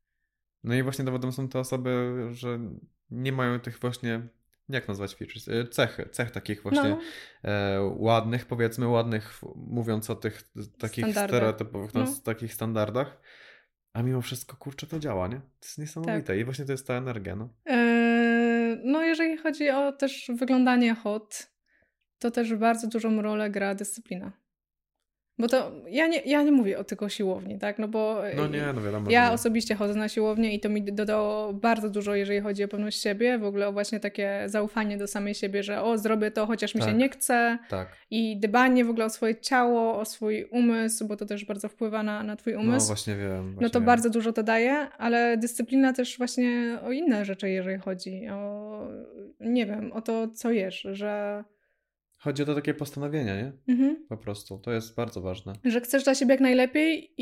No i właśnie dowodem są te osoby, że nie mają tych właśnie, jak nazwać features, E, cechy, cech takich właśnie No. e, ładnych, powiedzmy ładnych, mówiąc o tych takich Standardach. stereotypowych, no, No. z takich standardach, a mimo wszystko, kurczę, to działa, nie? To jest niesamowite Tak. i właśnie to jest ta energia, no. Eee, no jeżeli chodzi o też wyglądanie hot, to też bardzo dużą rolę gra dyscyplina. Bo to, ja nie, ja nie mówię o tylko siłowni, tak, no bo No nie, no wiadomo, że ja nie. osobiście chodzę na siłownię i to mi dodało bardzo dużo, jeżeli chodzi o pewność siebie, w ogóle o właśnie takie zaufanie do samej siebie, że o, zrobię to, chociaż mi Tak. się nie chce Tak, i dbanie w ogóle o swoje ciało, o swój umysł, bo to też bardzo wpływa na, na twój no umysł. właśnie wiem. Właśnie No to wiem. bardzo dużo to daje, ale dyscyplina też właśnie o inne rzeczy, jeżeli chodzi o, nie wiem, o to, co jesz, że, Chodzi o to takie postanowienia, nie? mhm, Po prostu, to jest bardzo ważne. że chcesz dla siebie jak najlepiej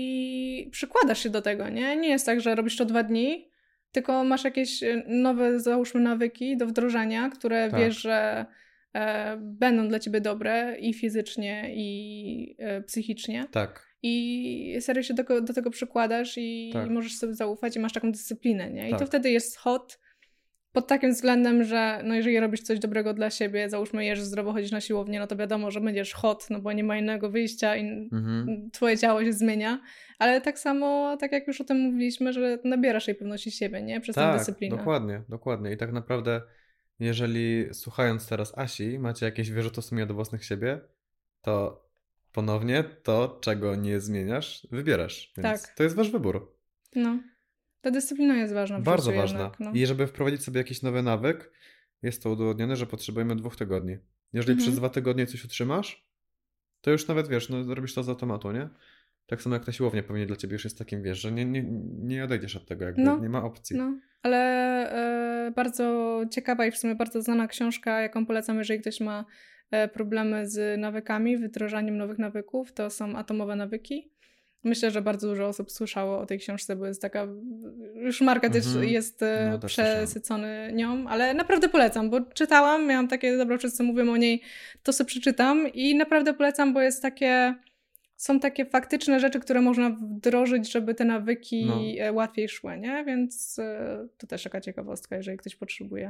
i przykładasz się do tego, nie? Nie jest tak, że robisz to dwa dni, tylko masz jakieś e, nowe, załóżmy, nawyki do wdrożenia, które Tak. wiesz, że e, będą dla ciebie dobre i fizycznie, i e, psychicznie. Tak, I serio się do, do tego przykładasz i Tak. możesz sobie zaufać i masz taką dyscyplinę, nie? I Tak. to wtedy jest hot pod takim względem, że no jeżeli robisz coś dobrego dla siebie, załóżmy jesz zdrowo, chodzisz na siłownię, no to wiadomo, że będziesz hot, no bo nie ma innego wyjścia i mhm. twoje ciało się zmienia, ale tak samo, tak jak już o tym mówiliśmy, że nabierasz jej pewności siebie, nie? Przez tę Tak, dyscyplinę. dokładnie, dokładnie. I tak naprawdę, jeżeli słuchając teraz Asi, macie jakieś wyrzuty sumienia do własnych siebie, to ponownie to, czego nie zmieniasz, wybierasz. Więc Tak. to jest wasz wybór. No. Ta dyscyplina jest ważna w Bardzo życiu ważna. jednak, no. I żeby wprowadzić sobie jakiś nowy nawyk, jest to udowodnione, że potrzebujemy dwóch tygodni. Jeżeli Mhm. przez dwa tygodnie coś utrzymasz, to już nawet wiesz, no robisz to z automatu, nie? Tak samo jak ta siłownia pewnie dla ciebie już jest takim, wiesz, że nie, nie, nie odejdziesz od tego, jakby No. nie ma opcji. No, ale e, bardzo ciekawa i w sumie bardzo znana książka, jaką polecam, jeżeli ktoś ma e, problemy z nawykami, wdrażaniem nowych nawyków, to są Atomowe nawyki. Myślę, że bardzo dużo osób słyszało o tej książce, bo jest taka, już market też Mhm. jest e, No, też przesycony nią, ale naprawdę polecam, bo czytałam, miałam takie, dobra, wszyscy mówią o niej, to sobie przeczytam i naprawdę polecam, bo jest takie, są takie faktyczne rzeczy, które można wdrożyć, żeby te nawyki No. e, łatwiej szły, nie? Więc e, to też taka ciekawostka, jeżeli ktoś potrzebuje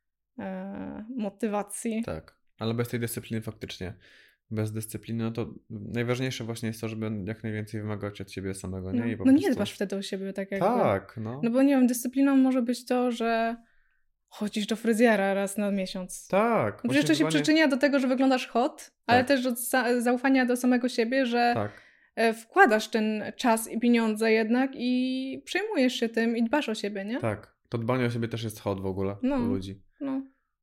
e, motywacji. Tak, ale bez tej dyscypliny faktycznie. Bez dyscypliny, no to najważniejsze właśnie jest to, żeby jak najwięcej wymagać od siebie samego, nie? No, I po no nie prostu- dbasz wtedy o siebie tak jakby. Tak, no. No bo nie wiem, dyscypliną może być to, że chodzisz do fryzjera raz na miesiąc. Tak. No przecież to się właśnie przyczynia do tego, że wyglądasz hot, ale Tak. też do za- zaufania do samego siebie, że Tak, e, wkładasz ten czas i pieniądze jednak i przejmujesz się tym i dbasz o siebie, nie? tak. To dbanie o siebie też jest hot w ogóle No. u ludzi. No.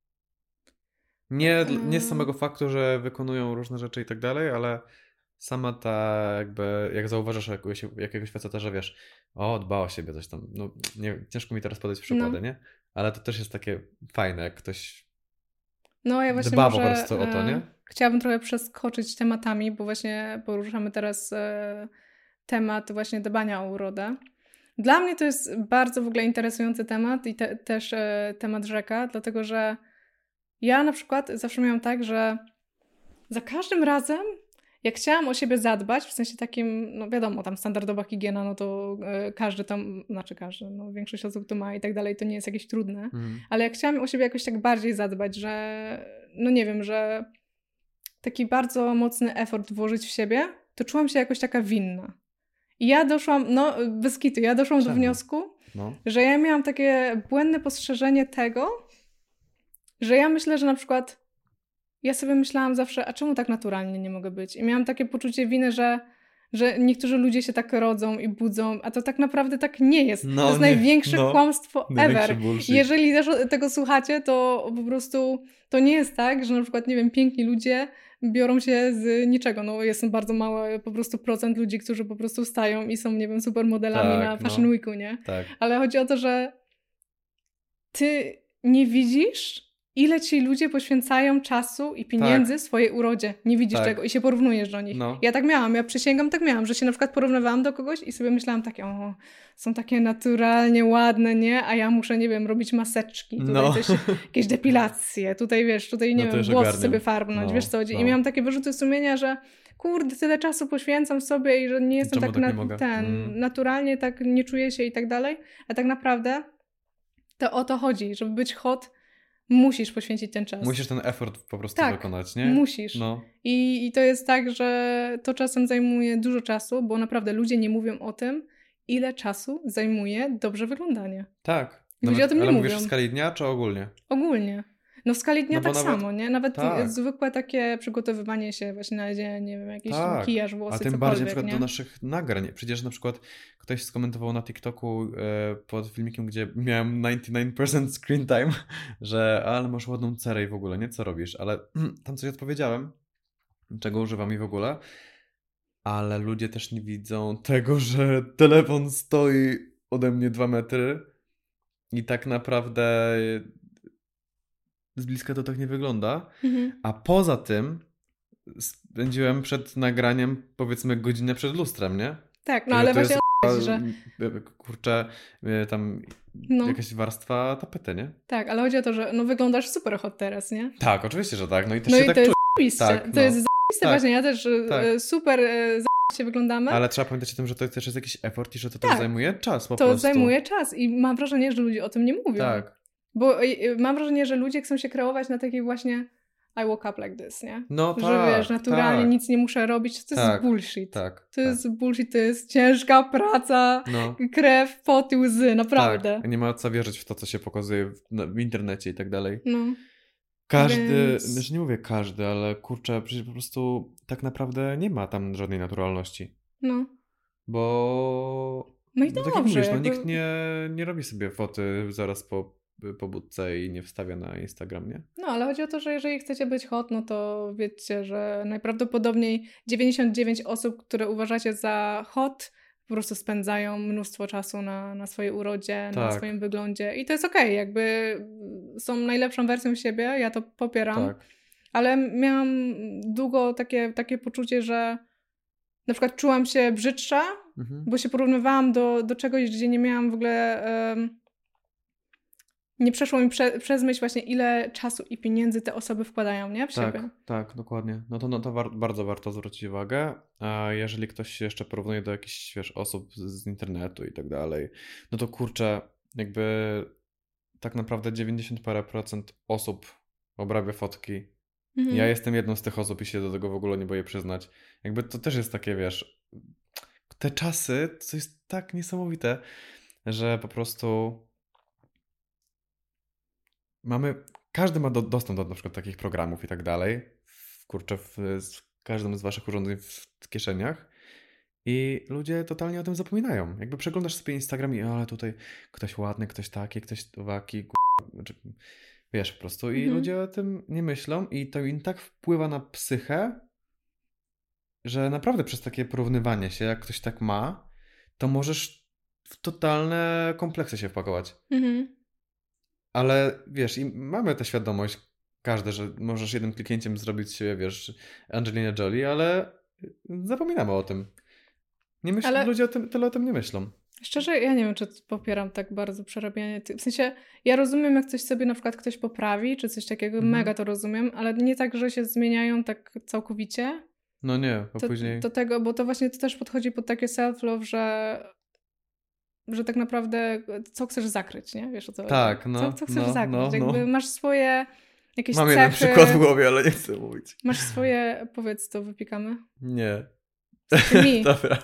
Nie, nie z Mm. samego faktu, że wykonują różne rzeczy i tak dalej, ale sama ta jakby, jak zauważasz jakiegoś, jakiegoś faceta, że wiesz, o, dba o siebie, coś tam, no nie, ciężko mi teraz podać przykłady, No. nie? Ale to też jest takie fajne, jak ktoś No ja właśnie dba może, po prostu o to, e, nie? Chciałabym trochę przeskoczyć tematami, bo właśnie poruszamy teraz e, temat właśnie dbania o urodę. Dla mnie to jest bardzo w ogóle interesujący temat i te, też e, temat rzeka, dlatego że ja na przykład zawsze miałam tak, że za każdym razem jak chciałam o siebie zadbać, w sensie takim, no wiadomo, tam standardowa higiena, no to e, każdy tam, znaczy każdy, no większość osób to ma i tak dalej, to nie jest jakieś trudne. Mhm. Ale jak chciałam o siebie jakoś tak bardziej zadbać, że no nie wiem, że taki bardzo mocny effort włożyć w siebie, to czułam się jakoś taka winna. I ja doszłam, no bez kitu, ja doszłam do Czemu? wniosku, No. że ja miałam takie błędne postrzeżenie tego, że ja myślę, że na przykład ja sobie myślałam zawsze, a czemu tak naturalnie nie mogę być? I miałam takie poczucie winy, że, że niektórzy ludzie się tak rodzą i budzą, a to tak naprawdę tak nie jest. No to jest nie, największe no. kłamstwo Największy ever. bullshit. Jeżeli też tego słuchacie, to po prostu to nie jest tak, że na przykład, nie wiem, piękni ludzie biorą się z niczego. No jest bardzo mały po prostu procent ludzi, którzy po prostu wstają i są, nie wiem, supermodelami Tak, na no. Fashion Weeku, nie? Tak. Ale chodzi o to, że ty nie widzisz ile ci ludzie poświęcają czasu i pieniędzy Tak. swojej urodzie. Nie widzisz Tak. tego i się porównujesz do nich. No. Ja tak miałam, ja przysięgam, tak miałam, że się na przykład porównywałam do kogoś i sobie myślałam takie, o, są takie naturalnie ładne, nie? A ja muszę, nie wiem, robić maseczki, tutaj No. coś, jakieś depilacje, tutaj wiesz, tutaj nie No to wiem, już włosy ogarniam. sobie farbnąć, No, wiesz co chodzi. no. I miałam takie wyrzuty sumienia, że kurde, tyle czasu poświęcam sobie i że nie jestem Czemu tak, tak nie na, mogę? ten, Mm. naturalnie tak nie czuję się i tak dalej. A tak naprawdę to o to chodzi, żeby być hot, musisz poświęcić ten czas. Musisz ten effort po prostu Tak, wykonać, nie? musisz. No. I, I to jest tak, że to czasem zajmuje dużo czasu, bo naprawdę ludzie nie mówią o tym, ile czasu zajmuje dobrze wyglądanie. Tak. Ludzie Nawet, o tym nie ale mówią. mówisz w skali dnia czy ogólnie? Ogólnie. No w skali dnia No bo tak nawet- samo, nie? Nawet tak. zwykłe takie przygotowywanie się właśnie na dzień, nie wiem, jakiś Tak. makijaż, włosy, A tym cokolwiek, bardziej na przykład nie? do naszych nagrań. Przecież na przykład ktoś skomentował na TikToku e, pod filmikiem, gdzie miałem dziewięćdziesiąt dziewięć procent screen time, że ale masz ładną cerę i w ogóle, nie? Co robisz? Ale tam coś odpowiedziałem, czego używam i w ogóle, ale ludzie też nie widzą tego, że telefon stoi ode mnie dwa metry i tak naprawdę z bliska to tak nie wygląda. Mhm. A poza tym spędziłem przed nagraniem powiedzmy godzinę przed lustrem, nie? Tak, no To- ale to właśnie jest, o to chodzi, że... e, Kurczę, e, tam No. jakaś warstwa tapety, nie? Tak, ale chodzi o to, że no wyglądasz super hot teraz, nie? Tak, oczywiście, że tak. No i też No się i tak to jest czuję. zajebiście. Tak, To no. jest zajebiście Tak. właśnie. Ja też e, Tak. super e, zajebiście wyglądamy. Ale trzeba pamiętać o tym, że to też jest jakiś effort i że to Tak. też zajmuje czas po To prostu. zajmuje czas i mam wrażenie, że ludzie o tym nie mówią. Tak. Bo e, mam wrażenie, że ludzie chcą się kreować na takiej właśnie I woke up like this, nie? No Że tak, wiesz, naturalnie tak, nic nie muszę robić. To Tak, jest bullshit. tak. To tak. jest bullshit, to jest ciężka praca, No. krew, pot i łzy, naprawdę. Tak. Nie ma co wierzyć w to, co się pokazuje w, no, w internecie i tak dalej. No. Każdy, Więc- znaczy nie mówię każdy, ale kurczę, przecież po prostu tak naprawdę nie ma tam żadnej naturalności. No. Bo... No i no tak jak dobrze, mówisz, no jakby- nikt nie, nie robi sobie foty zaraz po, po budce i nie wstawia na Instagram, nie? No, ale chodzi o to, że jeżeli chcecie być hot, no to wiedzcie, że najprawdopodobniej dziewięćdziesiąt dziewięć osób, które uważacie za hot, po prostu spędzają mnóstwo czasu na, na swojej urodzie, na Tak. swoim wyglądzie i to jest okej, jakby są najlepszą wersją siebie, ja to popieram, Tak. ale miałam długo takie, takie poczucie, że na przykład czułam się brzydsza, Mhm. bo się porównywałam do, do czegoś, gdzie nie miałam w ogóle... em, nie przeszło mi prze, przez myśl właśnie, ile czasu i pieniędzy te osoby wkładają, nie? W Tak, siebie. tak, dokładnie. No to, no to war- bardzo warto zwrócić uwagę. A jeżeli ktoś się jeszcze porównuje do jakichś, wiesz, osób z, z internetu i tak dalej, no to kurczę, jakby tak naprawdę dziewięćdziesiąt parę procent osób obrabia fotki. Mhm. Ja jestem jedną z tych osób i się do tego w ogóle nie boję przyznać. Jakby to też jest takie, wiesz, te czasy, to jest tak niesamowite, że po prostu mamy, każdy ma do, dostęp do na przykład takich programów i tak dalej, w, kurczę, w, w każdym z waszych urządzeń w kieszeniach i ludzie totalnie o tym zapominają. Jakby przeglądasz sobie Instagram i ale tutaj ktoś ładny, ktoś taki, ktoś owaki, k***a, znaczy, wiesz po prostu i Mhm. ludzie o tym nie myślą i to im tak wpływa na psychę, że naprawdę przez takie porównywanie się, jak ktoś tak ma, to możesz w totalne kompleksy się wpakować. Mhm. Ale wiesz, i mamy tę świadomość, każdy, że możesz jednym kliknięciem zrobić się, wiesz, Angelina Jolie, ale zapominamy o tym. Nie myśl, Ale- Ludzie o tym, tyle o tym nie myślą. Szczerze, ja nie wiem, czy popieram tak bardzo przerabianie. tych- W sensie, ja rozumiem, jak coś sobie na przykład ktoś poprawi, czy coś takiego, Mhm. mega to rozumiem, ale nie tak, że się zmieniają tak całkowicie. No nie, bo To, później... to tego, bo to właśnie to też podchodzi pod takie self-love, że że tak naprawdę co chcesz zakryć, nie? Wiesz o co chodzi? Tak, no, Co, co chcesz no, zakryć? no, no. Jakby masz swoje jakieś Mam cechy, jeden przykład w głowie, ale nie chcę mówić. masz swoje, powiedz to, wypikamy. Nie. Mi. Dobra.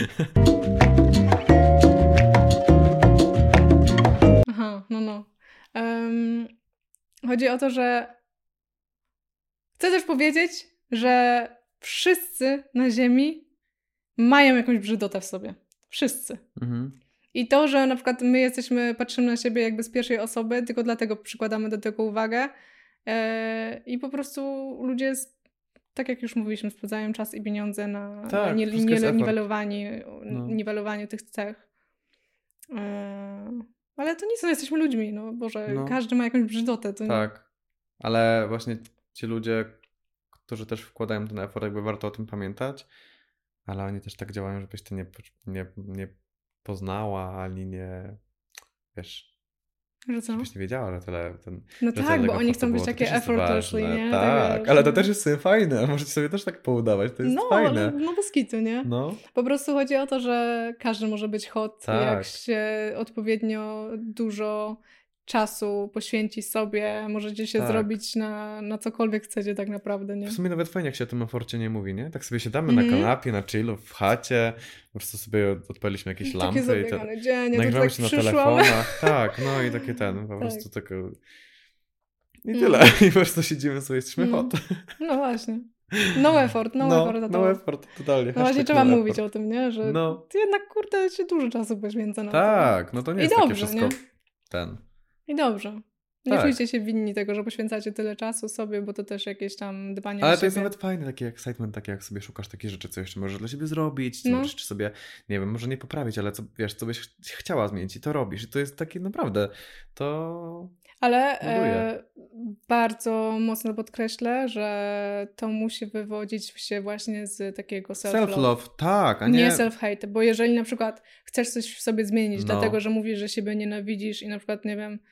Aha, no, no. Um, chodzi o to, że chcę też powiedzieć, że wszyscy na Ziemi mają jakąś brzydotę w sobie. Wszyscy. Mhm. I to, że na przykład my jesteśmy, patrzymy na siebie jakby z pierwszej osoby, tylko dlatego przykładamy do tego uwagę. E, I po prostu ludzie, s- tak jak już mówiliśmy, spędzają czas i pieniądze na, Tak, na nie, wszystko jest nie, effort. niwelowaniu, No. niwelowaniu tych cech. E, ale to nic, no jesteśmy ludźmi, no Boże, No. każdy ma jakąś brzydotę. To nie, Tak. Ale właśnie ci ludzie, którzy też wkładają ten effort, jakby warto o tym pamiętać, ale oni też tak działają, żebyś ty nie, nie, nie poznała, ani nie, wiesz, Że co? żebyś nie wiedziała, że tyle ten, No że tak, tyle bo tego oni effortu chcą być było. To takie też jest effortlessly, ważne. nie? Tak, wiesz, ale to no. też jest fajne, możecie sobie też tak poуdawać, to jest No, fajne. ale no bez kitu, nie? No, Po prostu chodzi o to, że każdy może być hot, Tak. jak się odpowiednio dużo czasu poświęci sobie, możecie się Tak. zrobić na, na cokolwiek chcecie tak naprawdę, nie? w sumie nawet fajnie, jak się o tym eforcie nie mówi, nie? Tak sobie siadamy Mhm. na kanapie, na chillu, w chacie, po prostu sobie odpaliliśmy jakieś lampy Takie i te, zabiegane dzień, ja to nagrywamy tak się na przyszłam. telefonach, tak, no i takie ten, po Tak. prostu takie... I Mm. tyle. I po prostu siedzimy sobie, jesteśmy Mm. hot. No właśnie. No effort, no, no, effort. To no to. effort, totalnie. No właśnie Hashtag trzeba no mówić effort. o tym, nie? Że No. jednak, kurde, się dużo czasu poświęca na to. Tak, no to nie I jest takie dobrze, wszystko nie? ten. I dobrze. Nie Tak. czujcie się winni tego, że poświęcacie tyle czasu sobie, bo to też jakieś tam dbanie Ale o to jest siebie. nawet fajny taki excitement, taki jak sobie szukasz takich rzeczy, co jeszcze możesz dla siebie zrobić, co No. możesz sobie, nie wiem, może nie poprawić, ale co, wiesz, co byś ch- chciała zmienić i to robisz. I to jest takie naprawdę, to... Ale buduje. e, bardzo mocno podkreślę, że to musi wywodzić się właśnie z takiego self-love. Self-love, tak, a nie... Nie self-hate, bo jeżeli na przykład chcesz coś w sobie zmienić, No. dlatego że mówisz, że siebie nienawidzisz i na przykład, nie wiem,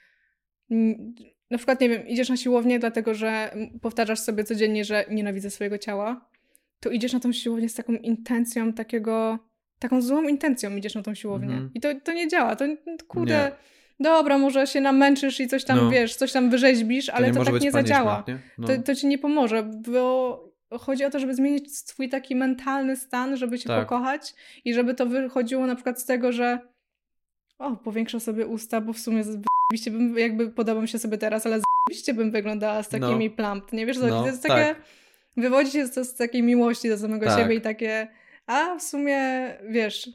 n- na przykład, nie wiem, idziesz na siłownię, dlatego że powtarzasz sobie codziennie, że nienawidzę swojego ciała, to idziesz na tą siłownię z taką intencją takiego, taką złą intencją idziesz na tą siłownię. Mhm. I to, to nie działa, to to kurde, Nie. dobra, może się namęczysz i coś tam, No. wiesz, coś tam wyrzeźbisz, To ale nie to, może tak być nie zadziała. punishment, nie? No. To, to ci nie pomoże, bo chodzi o to, żeby zmienić swój taki mentalny stan, żeby się Tak. pokochać i żeby to wychodziło na przykład z tego, że o, powiększę sobie usta, bo w sumie z***biście bym, jakby podobam się sobie teraz, ale z***biście bym wyglądała z takimi No. plump, nie wiesz, to, No, to jest takie, tak. wywodzi się to z takiej miłości do samego Tak. siebie i takie, a w sumie, wiesz,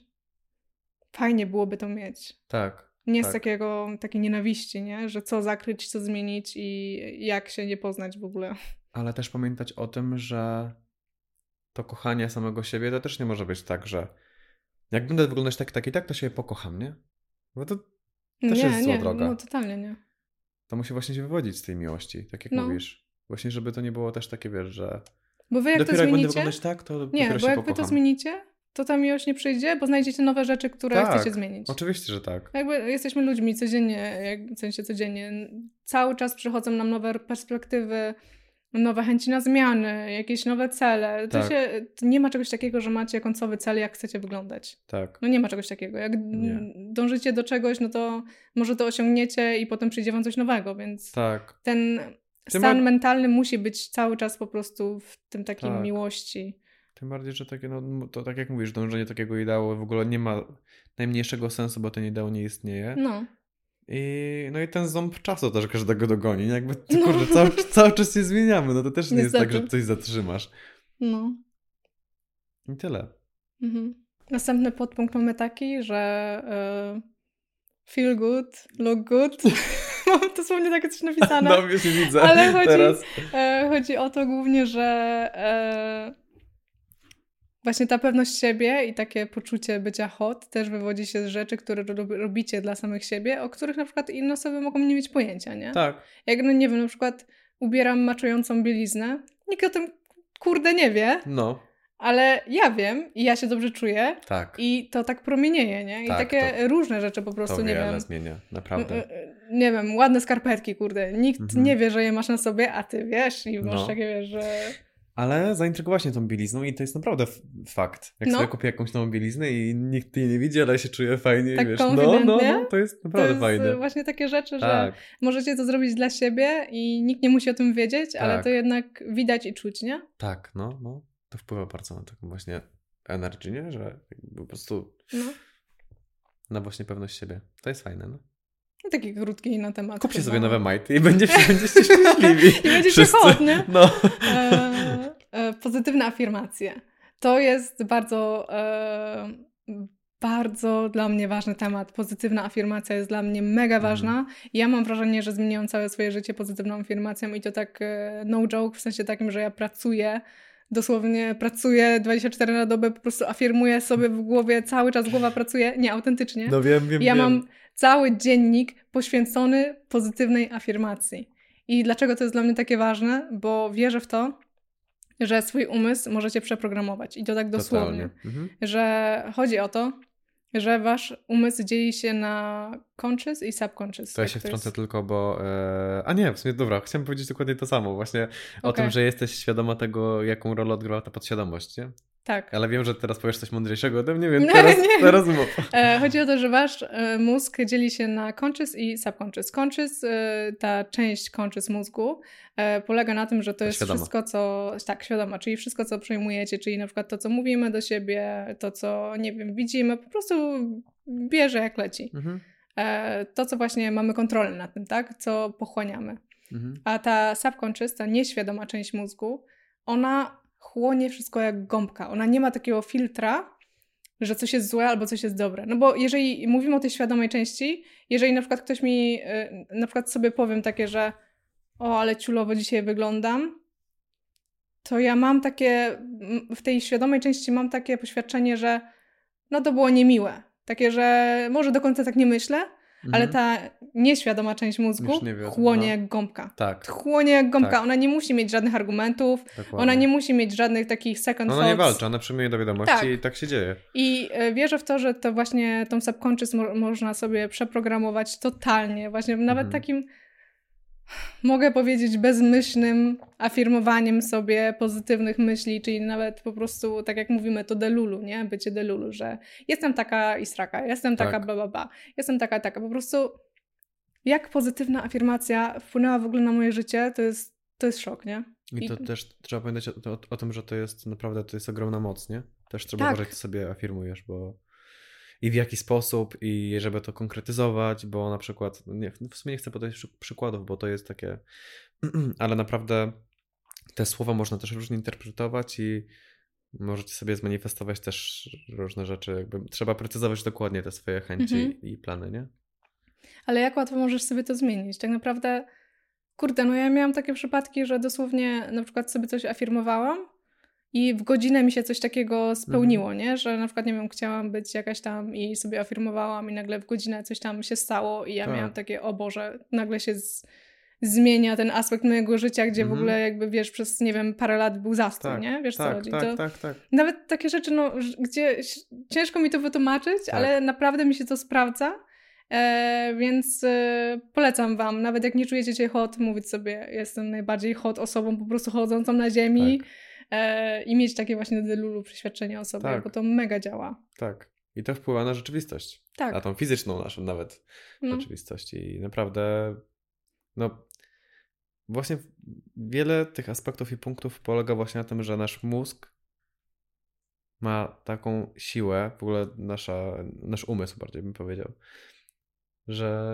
fajnie byłoby to mieć. Tak. Nie tak. z takiego, takiej nienawiści, nie? Że co zakryć, co zmienić i jak się nie poznać w ogóle. Ale też pamiętać o tym, że to kochanie samego siebie to też nie może być tak, że jak będę wyglądać tak, tak i tak, to się pokocham, nie? Bo to też nie, jest zła nie, droga. no totalnie nie. To musi właśnie się wywodzić z tej miłości, tak jak No. mówisz. Właśnie, żeby to nie było też takie, wiesz, że Bo wy jak dopiero to jak będę zmienicie, wyglądać tak, to nie, dopiero bo się jak wy to pokocham. zmienicie, to ta miłość nie przyjdzie, bo znajdziecie nowe rzeczy, które Tak, chcecie zmienić. Oczywiście, że tak. Jakby jesteśmy ludźmi codziennie, jak, w sensie codziennie. Cały czas przychodzą nam nowe perspektywy, nowe chęci na zmiany, jakieś nowe cele. To Tak. się, to nie ma czegoś takiego, że macie końcowy cel, jak chcecie wyglądać. Tak. No nie ma czegoś takiego. Jak Nie. dążycie do czegoś, no to może to osiągniecie i potem przyjdzie wam coś nowego, więc Tak. ten Tym stan ba- mentalny musi być cały czas po prostu w tym takim Tak. miłości. Tym bardziej, że takie, no, to tak jak mówisz, dążenie takiego ideału w ogóle nie ma najmniejszego sensu, bo ten ideał nie istnieje. No. I, no i ten ząb czasu też każdego dogoni. nie? Jakby, ty, No. kurde, cały, cały czas się zmieniamy. No to też nie jest tak, Niestety. że coś zatrzymasz. No. I tyle. Mhm. Następny podpunkt mamy taki, że e, feel good, look good. Mam dosłownie takie coś napisane. No, już nie widzę Ale chodzi, teraz. e, chodzi o to głównie, że e, właśnie ta pewność siebie i takie poczucie bycia hot też wywodzi się z rzeczy, które rob, robicie dla samych siebie, o których na przykład inne osoby mogą nie mieć pojęcia, nie? Tak. Jak, no nie wiem, na przykład ubieram maczującą bieliznę, nikt o tym kurde nie wie, No, ale ja wiem i ja się dobrze czuję tak. i to tak promienieje, nie? I Tak, takie to- różne rzeczy po prostu, to nie wiele wiem. zmienia, naprawdę. Y, y, Nie wiem, ładne skarpetki, kurde. Nikt Mhm. nie wie, że je masz na sobie, a ty wiesz i masz No. takie, wiesz, że... Ale zaintrygowałaś mnie tą bielizną i to jest naprawdę f- fakt. Jak No. sobie kupię jakąś nową bieliznę i nikt jej nie widzi, ale się czuje fajnie, Tak wiesz, no, confident, no, nie? no, to jest To naprawdę jest fajne. y, właśnie takie rzeczy, że Tak, możecie to zrobić dla siebie i nikt nie musi o tym wiedzieć, ale Tak. to jednak widać i czuć, nie? tak, no, no. To wpływa bardzo na taką właśnie energię, nie? Że jakby po prostu No. na właśnie pewność siebie. To jest fajne, no. I taki krótki na temat. Kupcie chyba. sobie nowe majty i będziecie, będziecie szczęśliwi. I będziecie Wszyscy. hot, nie? No. E, e, pozytywne afirmacje. To jest bardzo, e, bardzo dla mnie ważny temat. Pozytywna afirmacja jest dla mnie mega ważna. I ja mam wrażenie, że zmieniłam całe swoje życie pozytywną afirmacją i to tak e, no joke, w sensie takim, że ja pracuję, dosłownie pracuję dwadzieścia cztery na dobę, po prostu afirmuję sobie w głowie, cały czas głowa pracuje, nie, autentycznie. No wiem, wiem, Ja wiem. mam cały dziennik poświęcony pozytywnej afirmacji. I dlaczego to jest dla mnie takie ważne? Bo wierzę w to, że swój umysł możecie przeprogramować. I to tak dosłownie. Mhm. Że chodzi o to, że wasz umysł dzieli się na conscious i subconscious. To ja się wtrącę jest... tylko, bo... E... A nie, w sumie dobra, chciałem powiedzieć dokładnie to samo. Właśnie okay. o tym, że jesteś świadoma tego, jaką rolę odgrywa ta podświadomość, nie? Tak. Ale wiem, że teraz powiesz coś mądrzejszego ode mnie, więc teraz, nie. teraz mów. E, chodzi o to, że wasz e, mózg dzieli się na conscious i subconscious. Conscious, e, ta część conscious mózgu e, polega na tym, że to, to jest świadoma. Wszystko, co... Tak, świadoma, czyli wszystko, co przejmujecie, czyli na przykład to, co mówimy do siebie, to, co, nie wiem, widzimy, po prostu bierze jak leci. Mhm. E, to, co właśnie mamy kontrolę nad tym, tak? Co pochłaniamy. Mhm. A ta subconscious, ta nieświadoma część mózgu, ona chłonie wszystko jak gąbka. Ona nie ma takiego filtra, że coś jest złe albo coś jest dobre. No bo jeżeli mówimy o tej świadomej części, jeżeli na przykład ktoś mi, na przykład sobie powiem takie, że o, ale ciulowo dzisiaj wyglądam, to ja mam takie, w tej świadomej części mam takie poświadczenie, że no to było niemiłe. Takie, że może do końca tak nie myślę, mhm. ale ta nieświadoma część mózgu chłonie no. jak gąbka. Tak. Chłonie jak gąbka. Tak. Ona nie musi mieć żadnych argumentów, Dokładnie. Ona nie musi mieć żadnych takich second ona thoughts. Ona nie walczy, ona przyjmuje do wiadomości tak. i tak się dzieje. I wierzę w to, że to właśnie tą subconscious mo- można sobie przeprogramować totalnie. Właśnie nawet mhm. takim, mogę powiedzieć, bezmyślnym afirmowaniem sobie pozytywnych myśli, czyli nawet po prostu, tak jak mówimy, to delulu, nie? Bycie delulu, że jestem taka i straka, jestem taka tak. bla, bla, bla, jestem taka, taka. Po prostu jak pozytywna afirmacja wpłynęła w ogóle na moje życie, to jest, to jest szok, nie? I to I... też trzeba pamiętać o, o, o tym, że to jest naprawdę, to jest ogromna moc, nie? Też trzeba uważać, co sobie afirmujesz, bo i w jaki sposób, i żeby to konkretyzować, bo na przykład, nie, w sumie nie chcę podać przykładów, bo to jest takie, ale naprawdę te słowa można też różnie interpretować i możecie sobie zmanifestować też różne rzeczy, jakby trzeba precyzować dokładnie te swoje chęci mhm. i plany, nie? Ale jak łatwo możesz sobie to zmienić? Tak naprawdę, kurde, no ja miałam takie przypadki, że dosłownie na przykład sobie coś afirmowałam i w godzinę mi się coś takiego spełniło, mhm. nie? Że na przykład, nie wiem, chciałam być jakaś tam i sobie afirmowałam i nagle w godzinę coś tam się stało i ja tak. miałam takie, o Boże, nagle się z, zmienia ten aspekt mojego życia, gdzie mhm. w ogóle jakby, wiesz, przez, nie wiem, parę lat był zastój, tak, nie? Wiesz, tak, co chodzi? Tak, to tak, tak. Nawet takie rzeczy, no, gdzie ciężko mi to wytłumaczyć, tak. ale naprawdę mi się to sprawdza. E, więc e, polecam wam, nawet jak nie czujecie się hot, mówić sobie, jestem najbardziej hot osobą po prostu chodzącą na ziemi tak. e, i mieć takie właśnie delulu przeświadczenie o sobie, tak. bo to mega działa. Tak. I to wpływa na rzeczywistość. Tak. Na tą fizyczną naszą nawet no. rzeczywistość. I naprawdę no właśnie wiele tych aspektów i punktów polega właśnie na tym, że nasz mózg ma taką siłę, w ogóle nasza, nasz umysł bardziej bym powiedział, że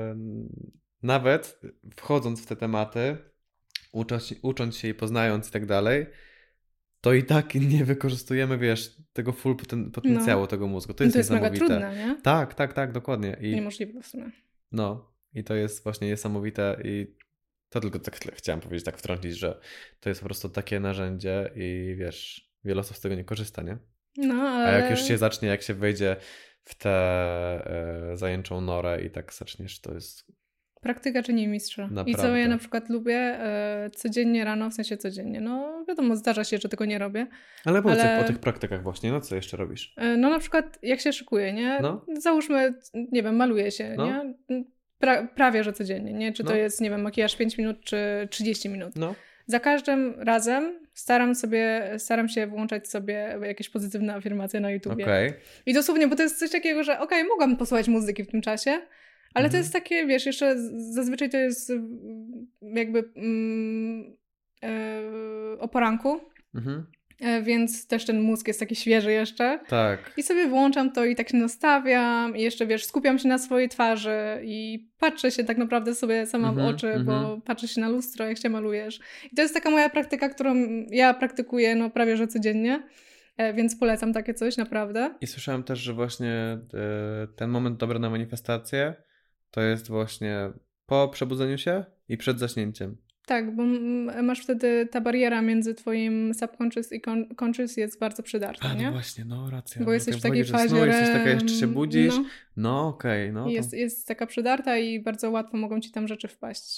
nawet wchodząc w te tematy, ucząc, ucząc się i poznając i tak dalej, to i tak nie wykorzystujemy, wiesz, tego full poten- potencjału no. tego mózgu. To jest, to jest niesamowite. mega trudne, nie? Tak, tak, tak, dokładnie. I, Niemożliwe w sumie. No i to jest właśnie niesamowite i to tylko tak chciałem powiedzieć, tak wtrącić, że to jest po prostu takie narzędzie i wiesz, wiele osób z tego nie korzysta, nie? No, ale... A jak już się zacznie, jak się wejdzie w tę e, zajęczą norę i tak zaczniesz, to jest... Praktyka czyni mistrza. Naprawdę. I co ja na przykład lubię e, codziennie rano, w sensie codziennie, no wiadomo, zdarza się, że tego nie robię. Ale powiedz ale... o tych praktykach właśnie, no co jeszcze robisz? E, no na przykład jak się szykuję, nie? No. Załóżmy, nie wiem, maluję się, no. nie? Pra, prawie, że codziennie, nie? Czy to no. jest, nie wiem, makijaż pięć minut, czy trzydzieści minut. No. Za każdym razem staram sobie, staram się włączać sobie jakieś pozytywne afirmacje na YouTubie. Okay. I dosłownie, bo to jest coś takiego, że okej, okay, mogłam posłuchać muzyki w tym czasie, ale mhm. to jest takie, wiesz, jeszcze zazwyczaj to jest jakby mm, e, o poranku, mhm. e, więc też ten mózg jest taki świeży jeszcze. Tak. I sobie włączam to i tak się nastawiam i jeszcze, wiesz, skupiam się na swojej twarzy i patrzę się tak naprawdę sobie sama mhm, w oczy, mhm. bo patrzę się na lustro, jak się malujesz. I to jest taka moja praktyka, którą ja praktykuję no prawie, że codziennie. Więc polecam takie coś, naprawdę. I słyszałem też, że właśnie ten moment dobry na manifestację to jest właśnie po przebudzeniu się i przed zaśnięciem. Tak, bo masz wtedy ta bariera między twoim subconscious i conscious jest bardzo przydatna, A, no nie? właśnie, no racja. Bo jesteś w takiej fazie... No, jesteś taka, jeszcze się budzisz, no, no okej. Okay, no, jest, jest taka przydarta i bardzo łatwo mogą ci tam rzeczy wpaść.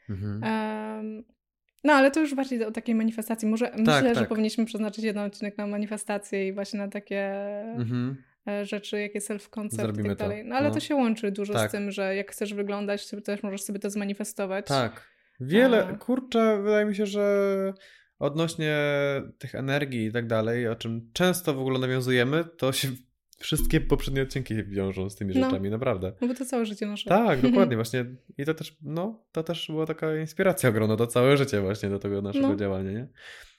Mhm. Um, no, ale to już bardziej o takiej manifestacji. Może Tak, myślę, tak. że powinniśmy przeznaczyć jeden odcinek na manifestację i właśnie na takie Mhm. rzeczy, jakie self-concept i Zrobimy tak to. dalej. No ale No. to się łączy dużo Tak. z tym, że jak chcesz wyglądać, to też możesz sobie to zmanifestować. Tak. Wiele, A. kurczę, wydaje mi się, że odnośnie tych energii i tak dalej, o czym często w ogóle nawiązujemy, to się wszystkie poprzednie odcinki wiążą z tymi No. rzeczami, naprawdę. No bo to całe życie nasze. Tak, dokładnie, właśnie. I to też, no, to też była taka inspiracja ogromna do całe życie właśnie do tego naszego No. działania, nie?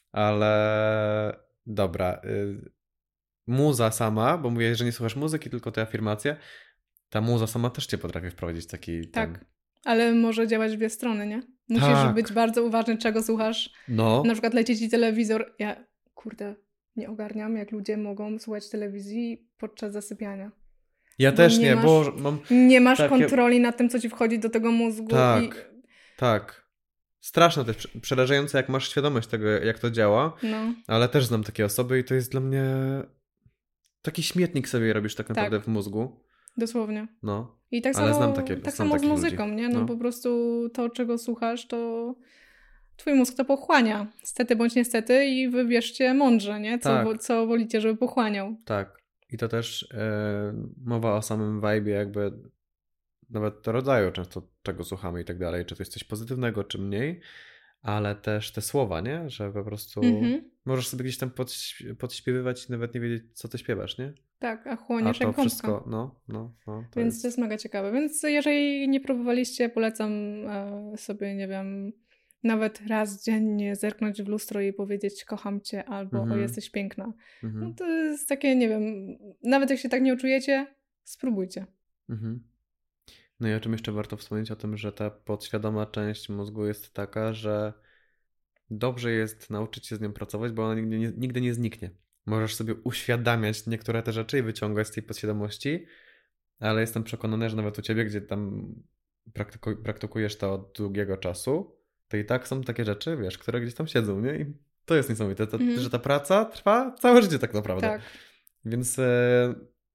Ale dobra. Y, muza sama, bo mówię, że nie słuchasz muzyki, tylko te afirmacje, ta muza sama też cię potrafi wprowadzić w taki... Tak, ten... ale może działać w dwie strony, nie? Musisz Tak. być bardzo uważny, czego słuchasz. No. Na przykład leci ci telewizor. Ja, kurde, nie ogarniam, jak ludzie mogą słuchać telewizji podczas zasypiania. Ja Bo też nie nie, masz- bo mam... Nie masz Takie- kontroli nad tym, co ci wchodzi do tego mózgu. Tak. I... Tak. Straszne też, prze- przerażające, jak masz świadomość tego, jak to działa, No, ale też znam takie osoby i to jest dla mnie... Taki śmietnik sobie robisz tak naprawdę w mózgu. dosłownie. No. I tak Ale samo, znam takie- tak znam samo z takich muzyką, ludzi. nie? No, No. po prostu to, czego słuchasz, to twój mózg to pochłania. Stety bądź niestety i wybierzcie mądrze, nie? Co, Tak. wo- co wolicie, żeby pochłaniał. Tak. I to też e, mowa o samym vibe'ie jakby nawet to rodzaju często czego słuchamy i tak dalej, czy to jest coś pozytywnego, czy mniej, ale też te słowa, nie? Że po prostu Mhm. możesz sobie gdzieś tam podś- podśpiewywać i nawet nie wiedzieć, co ty śpiewasz, nie? Tak, a A chłoniesz to jak gąbka. wszystko, no, no, no. To Więc jest... to jest mega ciekawe. Więc jeżeli nie próbowaliście, polecam e, sobie, nie wiem, nawet raz dziennie zerknąć w lustro i powiedzieć kocham cię albo Mhm. o jesteś piękna. Mhm. No to jest takie, nie wiem, nawet jak się tak nie uczujecie, spróbujcie. Mhm. No i o czym jeszcze warto wspomnieć? O tym, że ta podświadoma część mózgu jest taka, że dobrze jest nauczyć się z nią pracować, bo ona nigdy nie, nigdy nie zniknie. Możesz sobie uświadamiać niektóre te rzeczy i wyciągać z tej podświadomości, ale jestem przekonany, że nawet u ciebie, gdzie tam praktyku, praktykujesz to od długiego czasu, to i tak są takie rzeczy, wiesz, które gdzieś tam siedzą, nie? I to jest niesamowite, to, Mhm. że ta praca trwa całe życie tak naprawdę. Tak. Więc e,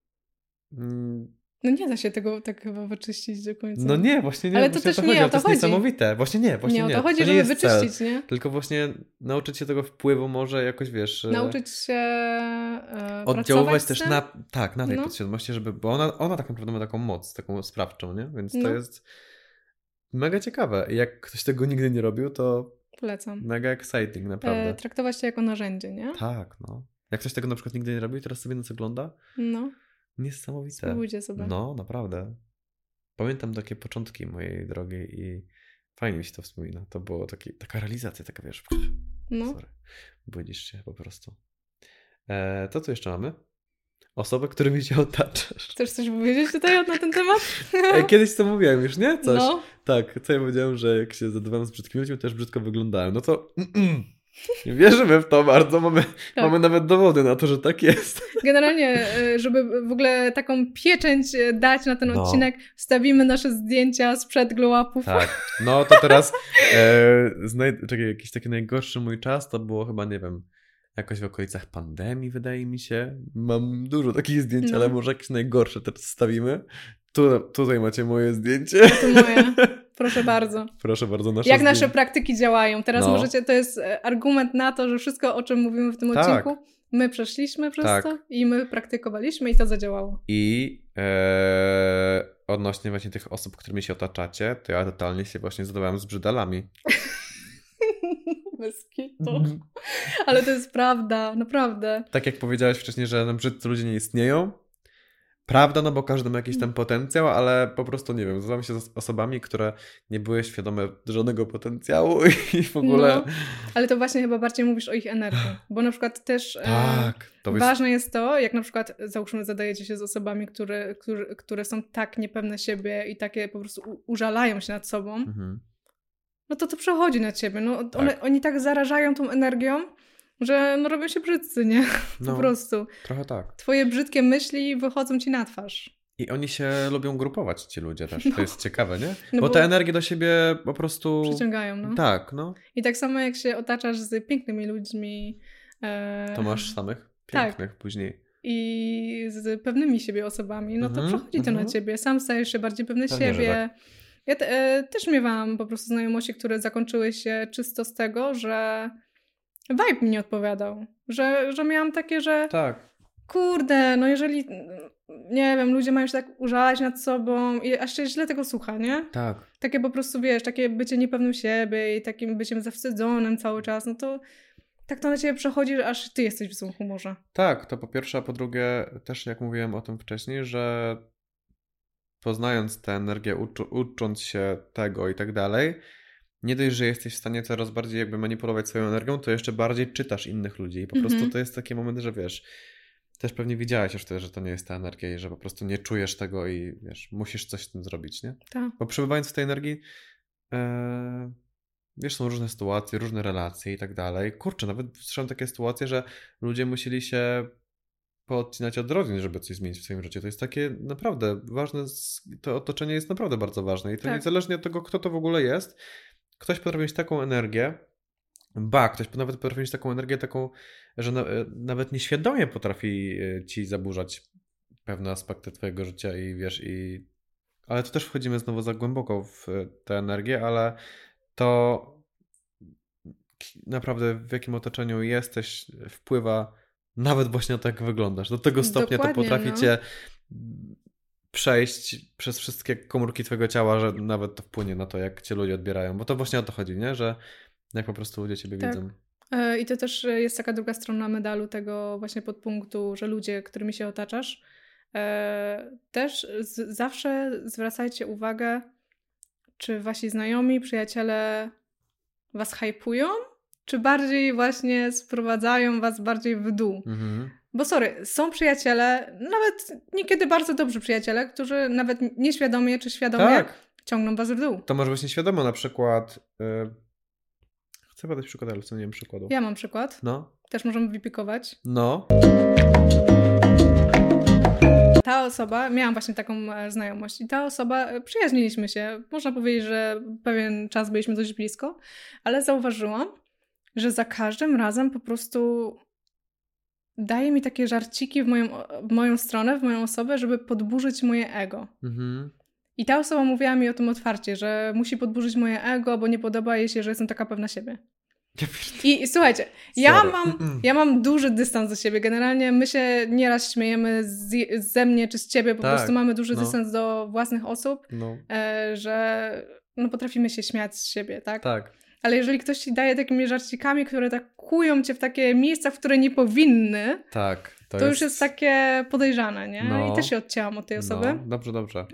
mm, No nie da się tego tak chyba wyczyścić do końca. no nie, właśnie nie. Ale to właśnie też o to nie chodzi, o ale to jest chodzi. niesamowite. Właśnie nie, właśnie nie nie. o to chodzi, nie żeby jest cel. wyczyścić, nie? Tylko właśnie nauczyć się tego wpływu może jakoś, wiesz... e, Nauczyć się e, oddziaływać pracować też z tym. na, tak, na tej No. podświadomości, żeby, bo ona, ona tak naprawdę ma taką moc, taką sprawczą, nie? Więc to No. jest mega ciekawe. I jak ktoś tego nigdy nie robił, to Polecam. mega exciting, naprawdę. E, traktować to jako narzędzie, nie? Tak, no. Jak ktoś tego na przykład nigdy nie robił i teraz sobie na co ogląda, No, niesamowite. spróbujcie sobie. No, naprawdę. Pamiętam takie początki mojej drogi i fajnie mi się to wspomina. To było taki, taka realizacja, taka wiesz, No. sorry, budzisz się po prostu. E, to co jeszcze mamy? Osoby, którymi się otaczasz. Chcesz coś powiedzieć tutaj na ten temat? E, kiedyś to mówiłem już, nie? Coś. No. Tak, co ja powiedziałem, że jak się zadawałem z brzydkimi ludźmi, to też brzydko wyglądałem. No to mm-mm. wierzymy w to bardzo. Mamy, Tak. mamy nawet dowody na to, że tak jest. Generalnie, e, żeby w ogóle taką pieczęć e, dać na ten No. odcinek, wstawimy nasze zdjęcia sprzed glow upów. Tak. No to teraz e, znaj- czekaj, jakiś taki najgorszy mój czas to było chyba, nie wiem, jakoś w okolicach pandemii, wydaje mi się. Mam dużo takich zdjęć, No. ale może jakieś najgorsze też wstawimy. Tu, tutaj macie moje zdjęcie. To moje. Proszę bardzo. Proszę bardzo, nasze Jak zdjęcie. nasze praktyki działają. Teraz No. możecie, to jest e, argument na to, że wszystko, o czym mówimy w tym Tak. odcinku, my przeszliśmy przez Tak. to i my praktykowaliśmy i to zadziałało. I e, odnośnie właśnie tych osób, którymi się otaczacie, to ja totalnie się właśnie zadawałem z brzydalami. Bez kitu. Ale to jest prawda, naprawdę. Tak jak powiedziałeś wcześniej, że no, brzydcy ludzie nie istnieją. Prawda, no bo każdy ma jakiś tam potencjał, ale po prostu, nie wiem, zadawałem się z osobami, które nie były świadome żadnego potencjału i w ogóle... No, ale to właśnie chyba bardziej mówisz o ich energii. Bo na przykład też e, Tak, to jest... ważne jest to, jak na przykład załóżmy zadajecie się z osobami, które, które, które są tak niepewne siebie i takie po prostu u, użalają się nad sobą, Mhm. no to to przechodzi na ciebie. No, one, Tak. oni tak zarażają tą energią, że no robią się brzydcy, nie? Po No, prostu. trochę tak. Twoje brzydkie myśli wychodzą ci na twarz. I oni się lubią grupować, ci ludzie też. No. To jest ciekawe, nie? No bo bo- te energie do siebie po prostu... Przyciągają, no. Tak, no. I tak samo jak się otaczasz z pięknymi ludźmi e, To masz samych Tak. pięknych później. i z pewnymi siebie osobami, no to Mhm, przechodzi to mhm. na ciebie. Sam stajesz się bardziej pewny Pewnie, że siebie. Ja te, e, też miewałam po prostu znajomości, które zakończyły się czysto z tego, że vibe mi nie odpowiadał. Że, że miałam takie, że Tak. kurde, no jeżeli, nie wiem, ludzie mają się tak użalać nad sobą i aż się źle tego słucha, nie? Tak. Takie po prostu, wiesz, takie bycie niepewnym siebie i takim byciem zawstydzonym cały czas, no to tak to na ciebie przechodzi, że aż ty jesteś w złym humorze. Tak, to po pierwsze, a po drugie też jak mówiłem o tym wcześniej, że poznając tę energię, uczu, ucząc się tego i tak dalej, nie dość, że jesteś w stanie coraz bardziej jakby manipulować swoją energią, to jeszcze bardziej czytasz innych ludzi i po Mhm. prostu to jest taki moment, że wiesz, też pewnie widziałaś już wtedy, że to nie jest ta energia i że po prostu nie czujesz tego i wiesz, musisz coś z tym zrobić, nie? Tak. Bo przebywając w tej energii, e, wiesz, są różne sytuacje, różne relacje i tak dalej. Kurczę, nawet słyszałem takie sytuacje, że ludzie musieli się poodcinać od rodzin, żeby coś zmienić w swoim życiu. To jest takie naprawdę ważne, to otoczenie jest naprawdę bardzo ważne i to Tak. niezależnie od tego, kto to w ogóle jest, ktoś potrafi mieć taką energię, ba, ktoś nawet potrafi mieć taką energię, taką, że na, nawet nieświadomie potrafi ci zaburzać pewne aspekty twojego życia i wiesz, i ale to też wchodzimy znowu za głęboko w tę energię, ale to naprawdę w jakim otoczeniu jesteś wpływa nawet właśnie na to, jak wyglądasz. Do tego stopnia Dokładnie, to potrafi no. cię przejść przez wszystkie komórki twojego ciała, że nawet to wpłynie na to, jak cię ludzie odbierają. Bo to właśnie o to chodzi, nie? Że jak po prostu ludzie ciebie Tak. widzą. E, I to też jest taka druga strona medalu tego właśnie podpunktu, że ludzie, którymi się otaczasz, e, też z, zawsze zwracajcie uwagę, czy wasi znajomi, przyjaciele was hypują, czy bardziej właśnie sprowadzają was bardziej w dół. Mhm. Bo sorry, są przyjaciele, nawet niekiedy bardzo dobrzy przyjaciele, którzy nawet nieświadomie czy świadomie Tak. ciągną was w dół. To może być nieświadomo, na przykład yy... chcę podać przykład, ale w sumie nie mam przykładu. Ja mam przykład. No. Też możemy wypikować. No. Ta osoba, miałam właśnie taką e, znajomość i ta osoba, e, przyjaźniliśmy się. Można powiedzieć, że pewien czas byliśmy dość blisko, ale zauważyłam, że za każdym razem po prostu daje mi takie żarciki w moją, w moją stronę, w moją osobę, żeby podburzyć moje ego. Mhm. I ta osoba mówiła mi o tym otwarcie, że musi podburzyć moje ego, bo nie podoba jej się, że jestem taka pewna siebie. I, i słuchajcie, ja Sorry. mam, ja mam duży dystans do siebie. Generalnie my się nieraz śmiejemy z, ze mnie czy z ciebie, po Tak, prostu mamy duży no. dystans do własnych osób, No. e, że no, potrafimy się śmiać z siebie, tak? Tak. Ale jeżeli ktoś ci daje takimi żarcikami, które tak kują cię w takie miejsca, w które nie powinny, Tak. to, To już jest takie podejrzane, nie? No. I też się odcięłam od tej osoby. No. Dobrze, dobrze.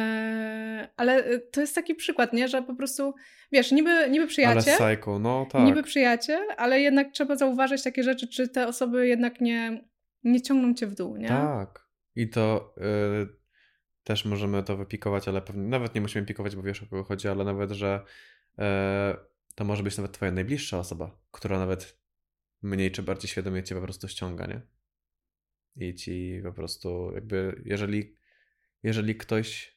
E, ale to jest taki przykład, nie? Że po prostu, wiesz, niby, niby przyjaciel, Ale psycho, no tak. niby przyjaciel, ale jednak trzeba zauważyć takie rzeczy, czy te osoby jednak nie, nie ciągną cię w dół, nie? Tak. I to y, też możemy to wypikować, ale pewnie nawet nie musimy pikować, bo wiesz o kogo chodzi, ale nawet, że y, to może być nawet twoja najbliższa osoba, która nawet mniej czy bardziej świadomie cię po prostu ściąga, nie? I ci po prostu jakby, jeżeli, jeżeli ktoś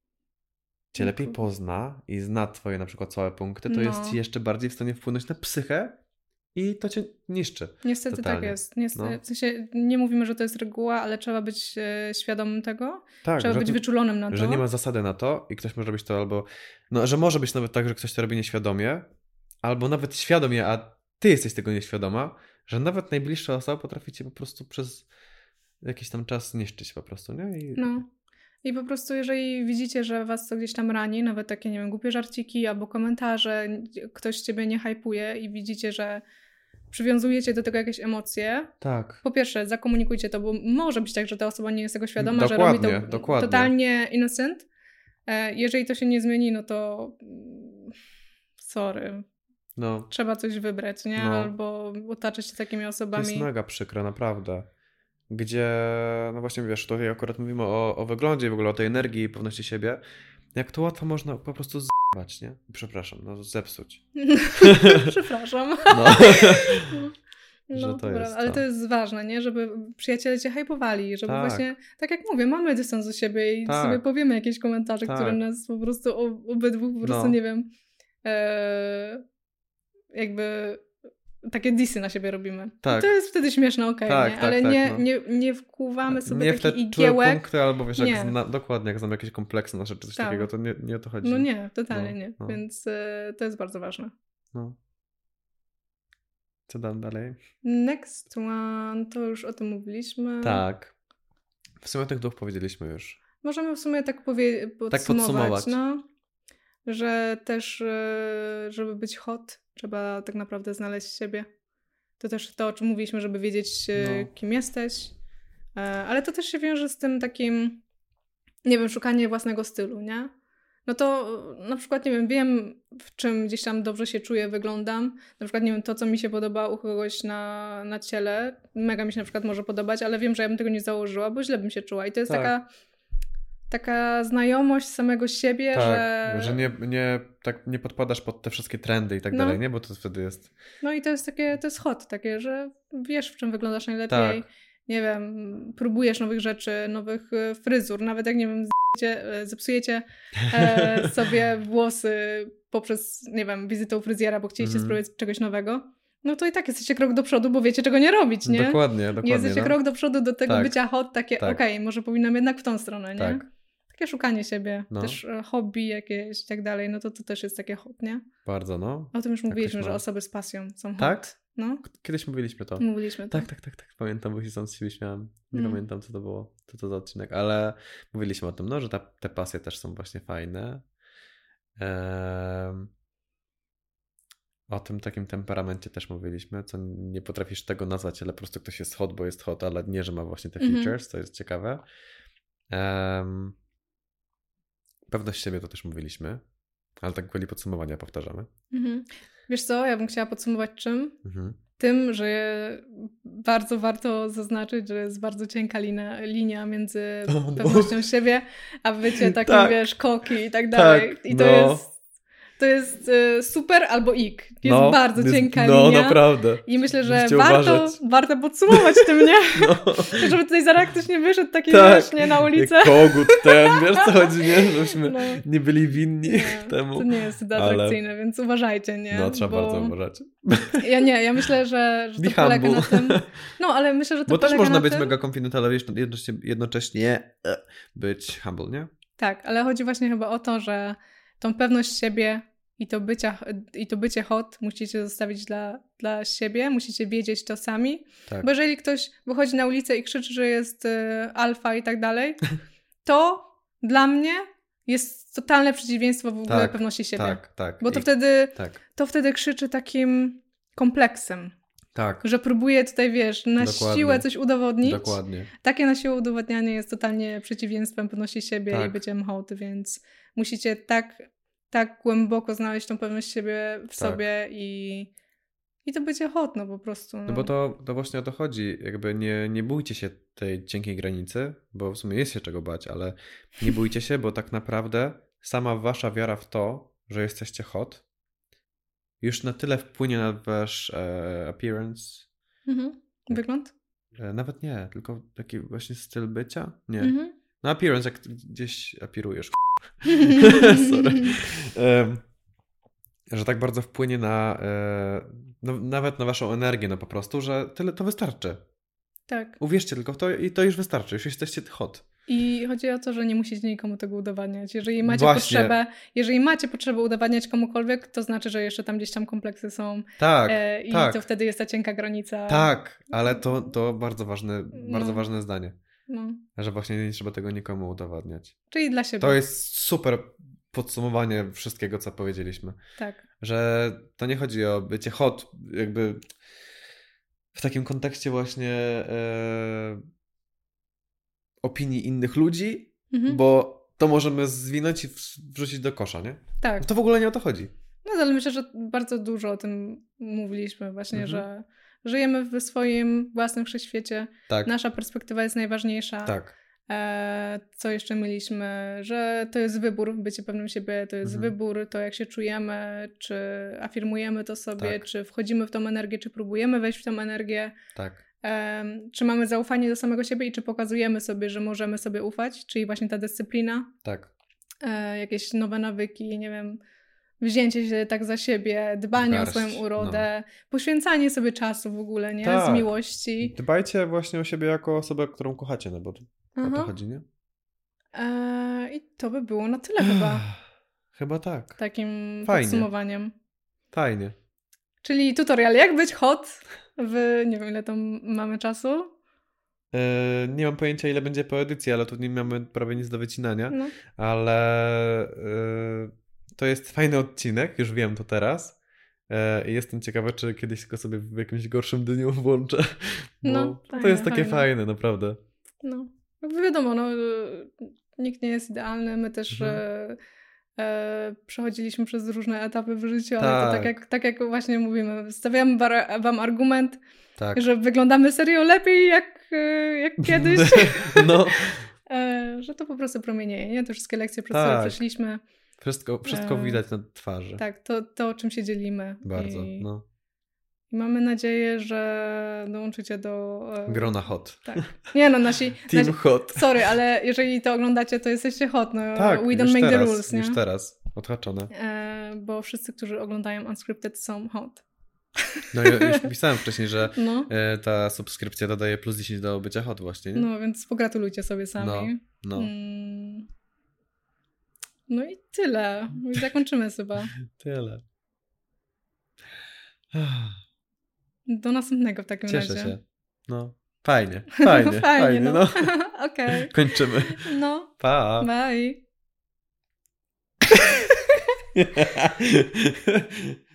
cię lepiej pozna i zna twoje na przykład słabe punkty, to No. jest ci jeszcze bardziej w stanie wpłynąć na psychę i to cię niszczy. Niestety totalnie. tak jest. Niestety, No. W sensie nie mówimy, że to jest reguła, ale trzeba być e, świadomym tego. Tak, trzeba że, być wyczulonym na to. że nie ma zasady na to i ktoś może robić to albo, no, że może być nawet tak, że ktoś to robi nieświadomie, albo nawet świadomie, a ty jesteś tego nieświadoma, że nawet najbliższa osoba potrafi cię po prostu przez jakiś tam czas niszczyć po prostu, nie? I... No. I po prostu jeżeli widzicie, że was to gdzieś tam rani, nawet takie, nie wiem, głupie żarciki albo komentarze, ktoś ciebie nie hypuje i widzicie, że przywiązujecie do tego jakieś emocje, Tak. po pierwsze zakomunikujcie to, bo może być tak, że ta osoba nie jest tego świadoma, Dokładnie, że robi to dokładnie. totalnie innocent. E, jeżeli to się nie zmieni, no to mm, sorry. No. Trzeba coś wybrać, nie? No. Albo otaczać się takimi To osobami. jest mega przykre, naprawdę. Gdzie, no właśnie wiesz, tutaj akurat mówimy o, o wyglądzie, w ogóle o tej energii i pewności siebie. Jak to łatwo można po prostu z***ać, nie? Przepraszam, no zepsuć. Przepraszam. No. No, Że to dobra, jest ale to. to jest ważne, nie? Żeby przyjaciele cię hypowali, żeby Tak. właśnie, tak jak mówię, mamy dystans do siebie i Tak. sobie powiemy jakieś komentarze, Tak. które nas po prostu ob- obydwu po prostu, No. nie wiem, e, jakby takie disy na siebie robimy. Tak. I to jest wtedy śmieszne, okej, okay, tak, nie? tak, ale tak, nie, no. nie, nie wkuwamy sobie nie takich w te igiełek. punkty, albo wiesz, nie. jak zna, dokładnie, jak znam jakieś kompleksy nasze, czy coś tak. takiego, to nie, nie o to chodzi. No nie, totalnie no, nie. no. Więc y, to jest bardzo ważne. No. Co dam dalej? Next one, to już o tym mówiliśmy. Tak. W sumie o tych dwóch powiedzieliśmy już. Możemy w sumie tak, powie- podsumować, tak podsumować. No, że też, y, żeby być hot, trzeba tak naprawdę znaleźć siebie. To też to, o czym mówiliśmy, żeby wiedzieć, y, No. kim jesteś. E, ale to też się wiąże z tym takim, nie wiem, szukanie własnego stylu, nie? No to na przykład, nie wiem, wiem w czym gdzieś tam dobrze się czuję, wyglądam. Na przykład, nie wiem, to co mi się podoba u kogoś na, na ciele, mega mi się na przykład może podobać, ale wiem, że ja bym tego nie założyła, bo źle bym się czuła. I to jest Tak. taka, taka znajomość samego siebie, Tak, że... że nie, nie, tak nie podpadasz pod te wszystkie trendy i tak No. dalej, nie? Bo to wtedy jest... No i to jest takie, to jest hot, takie, że wiesz, w czym wyglądasz najlepiej. Tak. Nie wiem, próbujesz nowych rzeczy, nowych y, fryzur, nawet jak, nie wiem, zepsujecie, y, zepsujecie e, sobie włosy poprzez, nie wiem, wizytę u fryzjera, bo chcieliście Mhm. spróbować czegoś nowego, no to i tak jesteście krok do przodu, bo wiecie, czego nie robić, nie? Dokładnie, dokładnie. Jesteście no. krok do przodu do tego Tak. bycia hot, takie, Tak. okej, okay, może powinnam jednak w tą stronę, nie? Tak. Takie szukanie siebie, No. też e, hobby jakieś i tak dalej, no to to też jest takie hot, nie? Bardzo, no. O tym już mówiliśmy, Jakoś że ma. osoby z pasją są hot. Tak? No, Kiedyś mówiliśmy to. mówiliśmy to. Tak, tak, tak, tak. Pamiętam, bo się sam z siebie śmiałem. Nie Mm. pamiętam, co to było, co to za odcinek, ale mówiliśmy o tym, no, że ta, te pasje też są właśnie fajne. Ehm, o tym takim temperamencie też mówiliśmy, co nie potrafisz tego nazwać, ale po prostu ktoś jest hot, bo jest hot, ale nie, że ma właśnie te Mhm. features, co jest ciekawe. Ehm, pewność siebie to też mówiliśmy, ale tak gwoli podsumowania powtarzamy. Mhm. Wiesz co, ja bym chciała podsumować czym? Mhm. Tym, że bardzo warto zaznaczyć, że jest bardzo cienka linia, linia między O, no. pewnością siebie, a bycie takim, Tak. wiesz, koki i tak dalej. Tak, I to no. jest, to jest y, super albo ik. Jest No, bardzo jest- cienka no, linia. naprawdę. I myślę, że Musicie warto, uważać. warto podsumować tym, nie? No. Żeby tutaj zaraz ktoś nie wyszedł taki, Tak. wiesz, nie na ulicę. Jak kogut ten, wiesz co chodzi, nie? Żebyśmy No. nie byli winni Nie, temu. to nie jest atrakcyjne, więc uważajcie, nie? No, trzeba Bo bardzo uważać. Ja nie, ja myślę, że, że Be to polega na humble. tym. No, ale myślę, że to Bo też polega można na być tym. mega confident, ale jeszcze- jednocześnie, jednocześnie e, być humble, nie? Tak, ale chodzi właśnie chyba o to, że tą pewność siebie i to, bycia, i to bycie hot musicie zostawić dla, dla siebie, musicie wiedzieć to sami. Tak. Bo jeżeli ktoś wychodzi na ulicę i krzyczy, że jest y, alfa i tak dalej, to dla mnie jest totalne przeciwieństwo w ogóle Tak, pewności siebie. Tak, tak. Bo to I- wtedy, Tak, to wtedy krzyczy takim kompleksem, tak. że próbuje tutaj, wiesz, na Dokładnie. siłę coś udowodnić. Dokładnie. Takie na siłę udowodnianie jest totalnie przeciwieństwem pewności siebie Tak. i byciem hot, więc musicie tak, tak głęboko znaleźć tą pewność siebie w Tak. sobie i, i to bycie hot, no po prostu. No, No bo to, to właśnie o to chodzi. Jakby nie, nie bójcie się tej cienkiej granicy, bo w sumie jest się czego bać, ale nie bójcie się, bo tak naprawdę sama wasza wiara w to, że jesteście hot, już na tyle wpłynie na wasz e, appearance. Mhm. Wygląd? E, nawet nie, tylko taki właśnie styl bycia. Nie. Mhm. No appearance, jak gdzieś apirujesz. Sorry. Em, że tak bardzo wpłynie na e, no, nawet na waszą energię, no po prostu, że tyle to wystarczy. Tak. Uwierzcie tylko w to i to już wystarczy, już jesteście hot. I chodzi o to, że nie musicie nikomu tego udowadniać. Jeżeli macie Właśnie. potrzebę, jeżeli macie potrzebę udowadniać komukolwiek, to znaczy, że jeszcze tam gdzieś tam kompleksy są Tak, e, i tak, to wtedy jest ta cienka granica. tak, ale to, to bardzo ważne, bardzo No. ważne zdanie, No. że właśnie nie trzeba tego nikomu udowadniać. Czyli dla siebie. To jest super podsumowanie wszystkiego, co powiedzieliśmy. Tak. Że to nie chodzi o bycie hot, jakby w takim kontekście właśnie e, opinii innych ludzi, Mhm. bo to możemy zwinąć i w- wrzucić do kosza, nie? Tak. To w ogóle nie o to chodzi. No ale myślę, że bardzo dużo o tym mówiliśmy właśnie, Mhm. że żyjemy w swoim własnym wszechświecie. Tak, Nasza perspektywa jest najważniejsza. tak, E, co jeszcze mieliśmy? Że to jest wybór, bycie pewnym siebie to jest Mhm. wybór, to jak się czujemy, czy afirmujemy to sobie, Tak. czy wchodzimy w tą energię, czy próbujemy wejść w tą energię. tak, Em, czy mamy zaufanie do samego siebie i czy pokazujemy sobie, że możemy sobie ufać, czyli właśnie ta dyscyplina, tak. e, jakieś nowe nawyki, nie wiem, wzięcie się tak za siebie, dbanie Garść, o swoją urodę, no. poświęcanie sobie czasu w ogóle, nie? Tak. Z miłości. Dbajcie właśnie o siebie jako osobę, którą kochacie, no bo Aha. o to chodzi, nie? Eee, I to by było na tyle chyba. Chyba tak. Takim Fajnie. podsumowaniem. Fajnie. Czyli tutorial, jak być hot w, nie wiem ile tam mamy czasu. Yy, nie mam pojęcia ile będzie po edycji, ale tu nie mamy prawie nic do wycinania. No. Ale yy, to jest fajny odcinek, już wiem to teraz. Yy, I jestem ciekawy, czy kiedyś go sobie w jakimś gorszym dniu włączę. Bo No, to fajne, jest takie fajne. fajne, naprawdę. No, wiadomo, no, nikt nie jest idealny, my też Mhm. e, e, przechodziliśmy przez różne etapy w życiu, ale Tak. to tak jak, tak jak właśnie mówimy, stawiamy bar- wam argument, Tak. że wyglądamy serio lepiej jak, e, jak kiedyś, No. e, że to po prostu promienieje, nie? Te wszystkie lekcje, przez Tak. które przeszliśmy. Wszystko, wszystko E, widać na twarzy. Tak, to, to o czym się dzielimy. Bardzo, I, no. I mamy nadzieję, że dołączycie do... E, Grona hot. Tak. Nie no, nasi... Team nasi hot. sorry, ale jeżeli to oglądacie, to jesteście hot. No, Tak, we don't już make teraz, the rules, nie? już teraz. Odhaczone. E, bo wszyscy, którzy oglądają Unscripted są hot. No ja już pisałem wcześniej, że No, e, ta subskrypcja dodaje plus dziesięć do bycia hot właśnie, nie? no więc pogratulujcie sobie sami. No, no. Mm. No i tyle. I zakończymy chyba. Tyle. Do następnego w takim Cieszę razie. się. No. Fajnie, fajnie, fajnie, no. no. Okej. Kończymy. No, Pa. bye.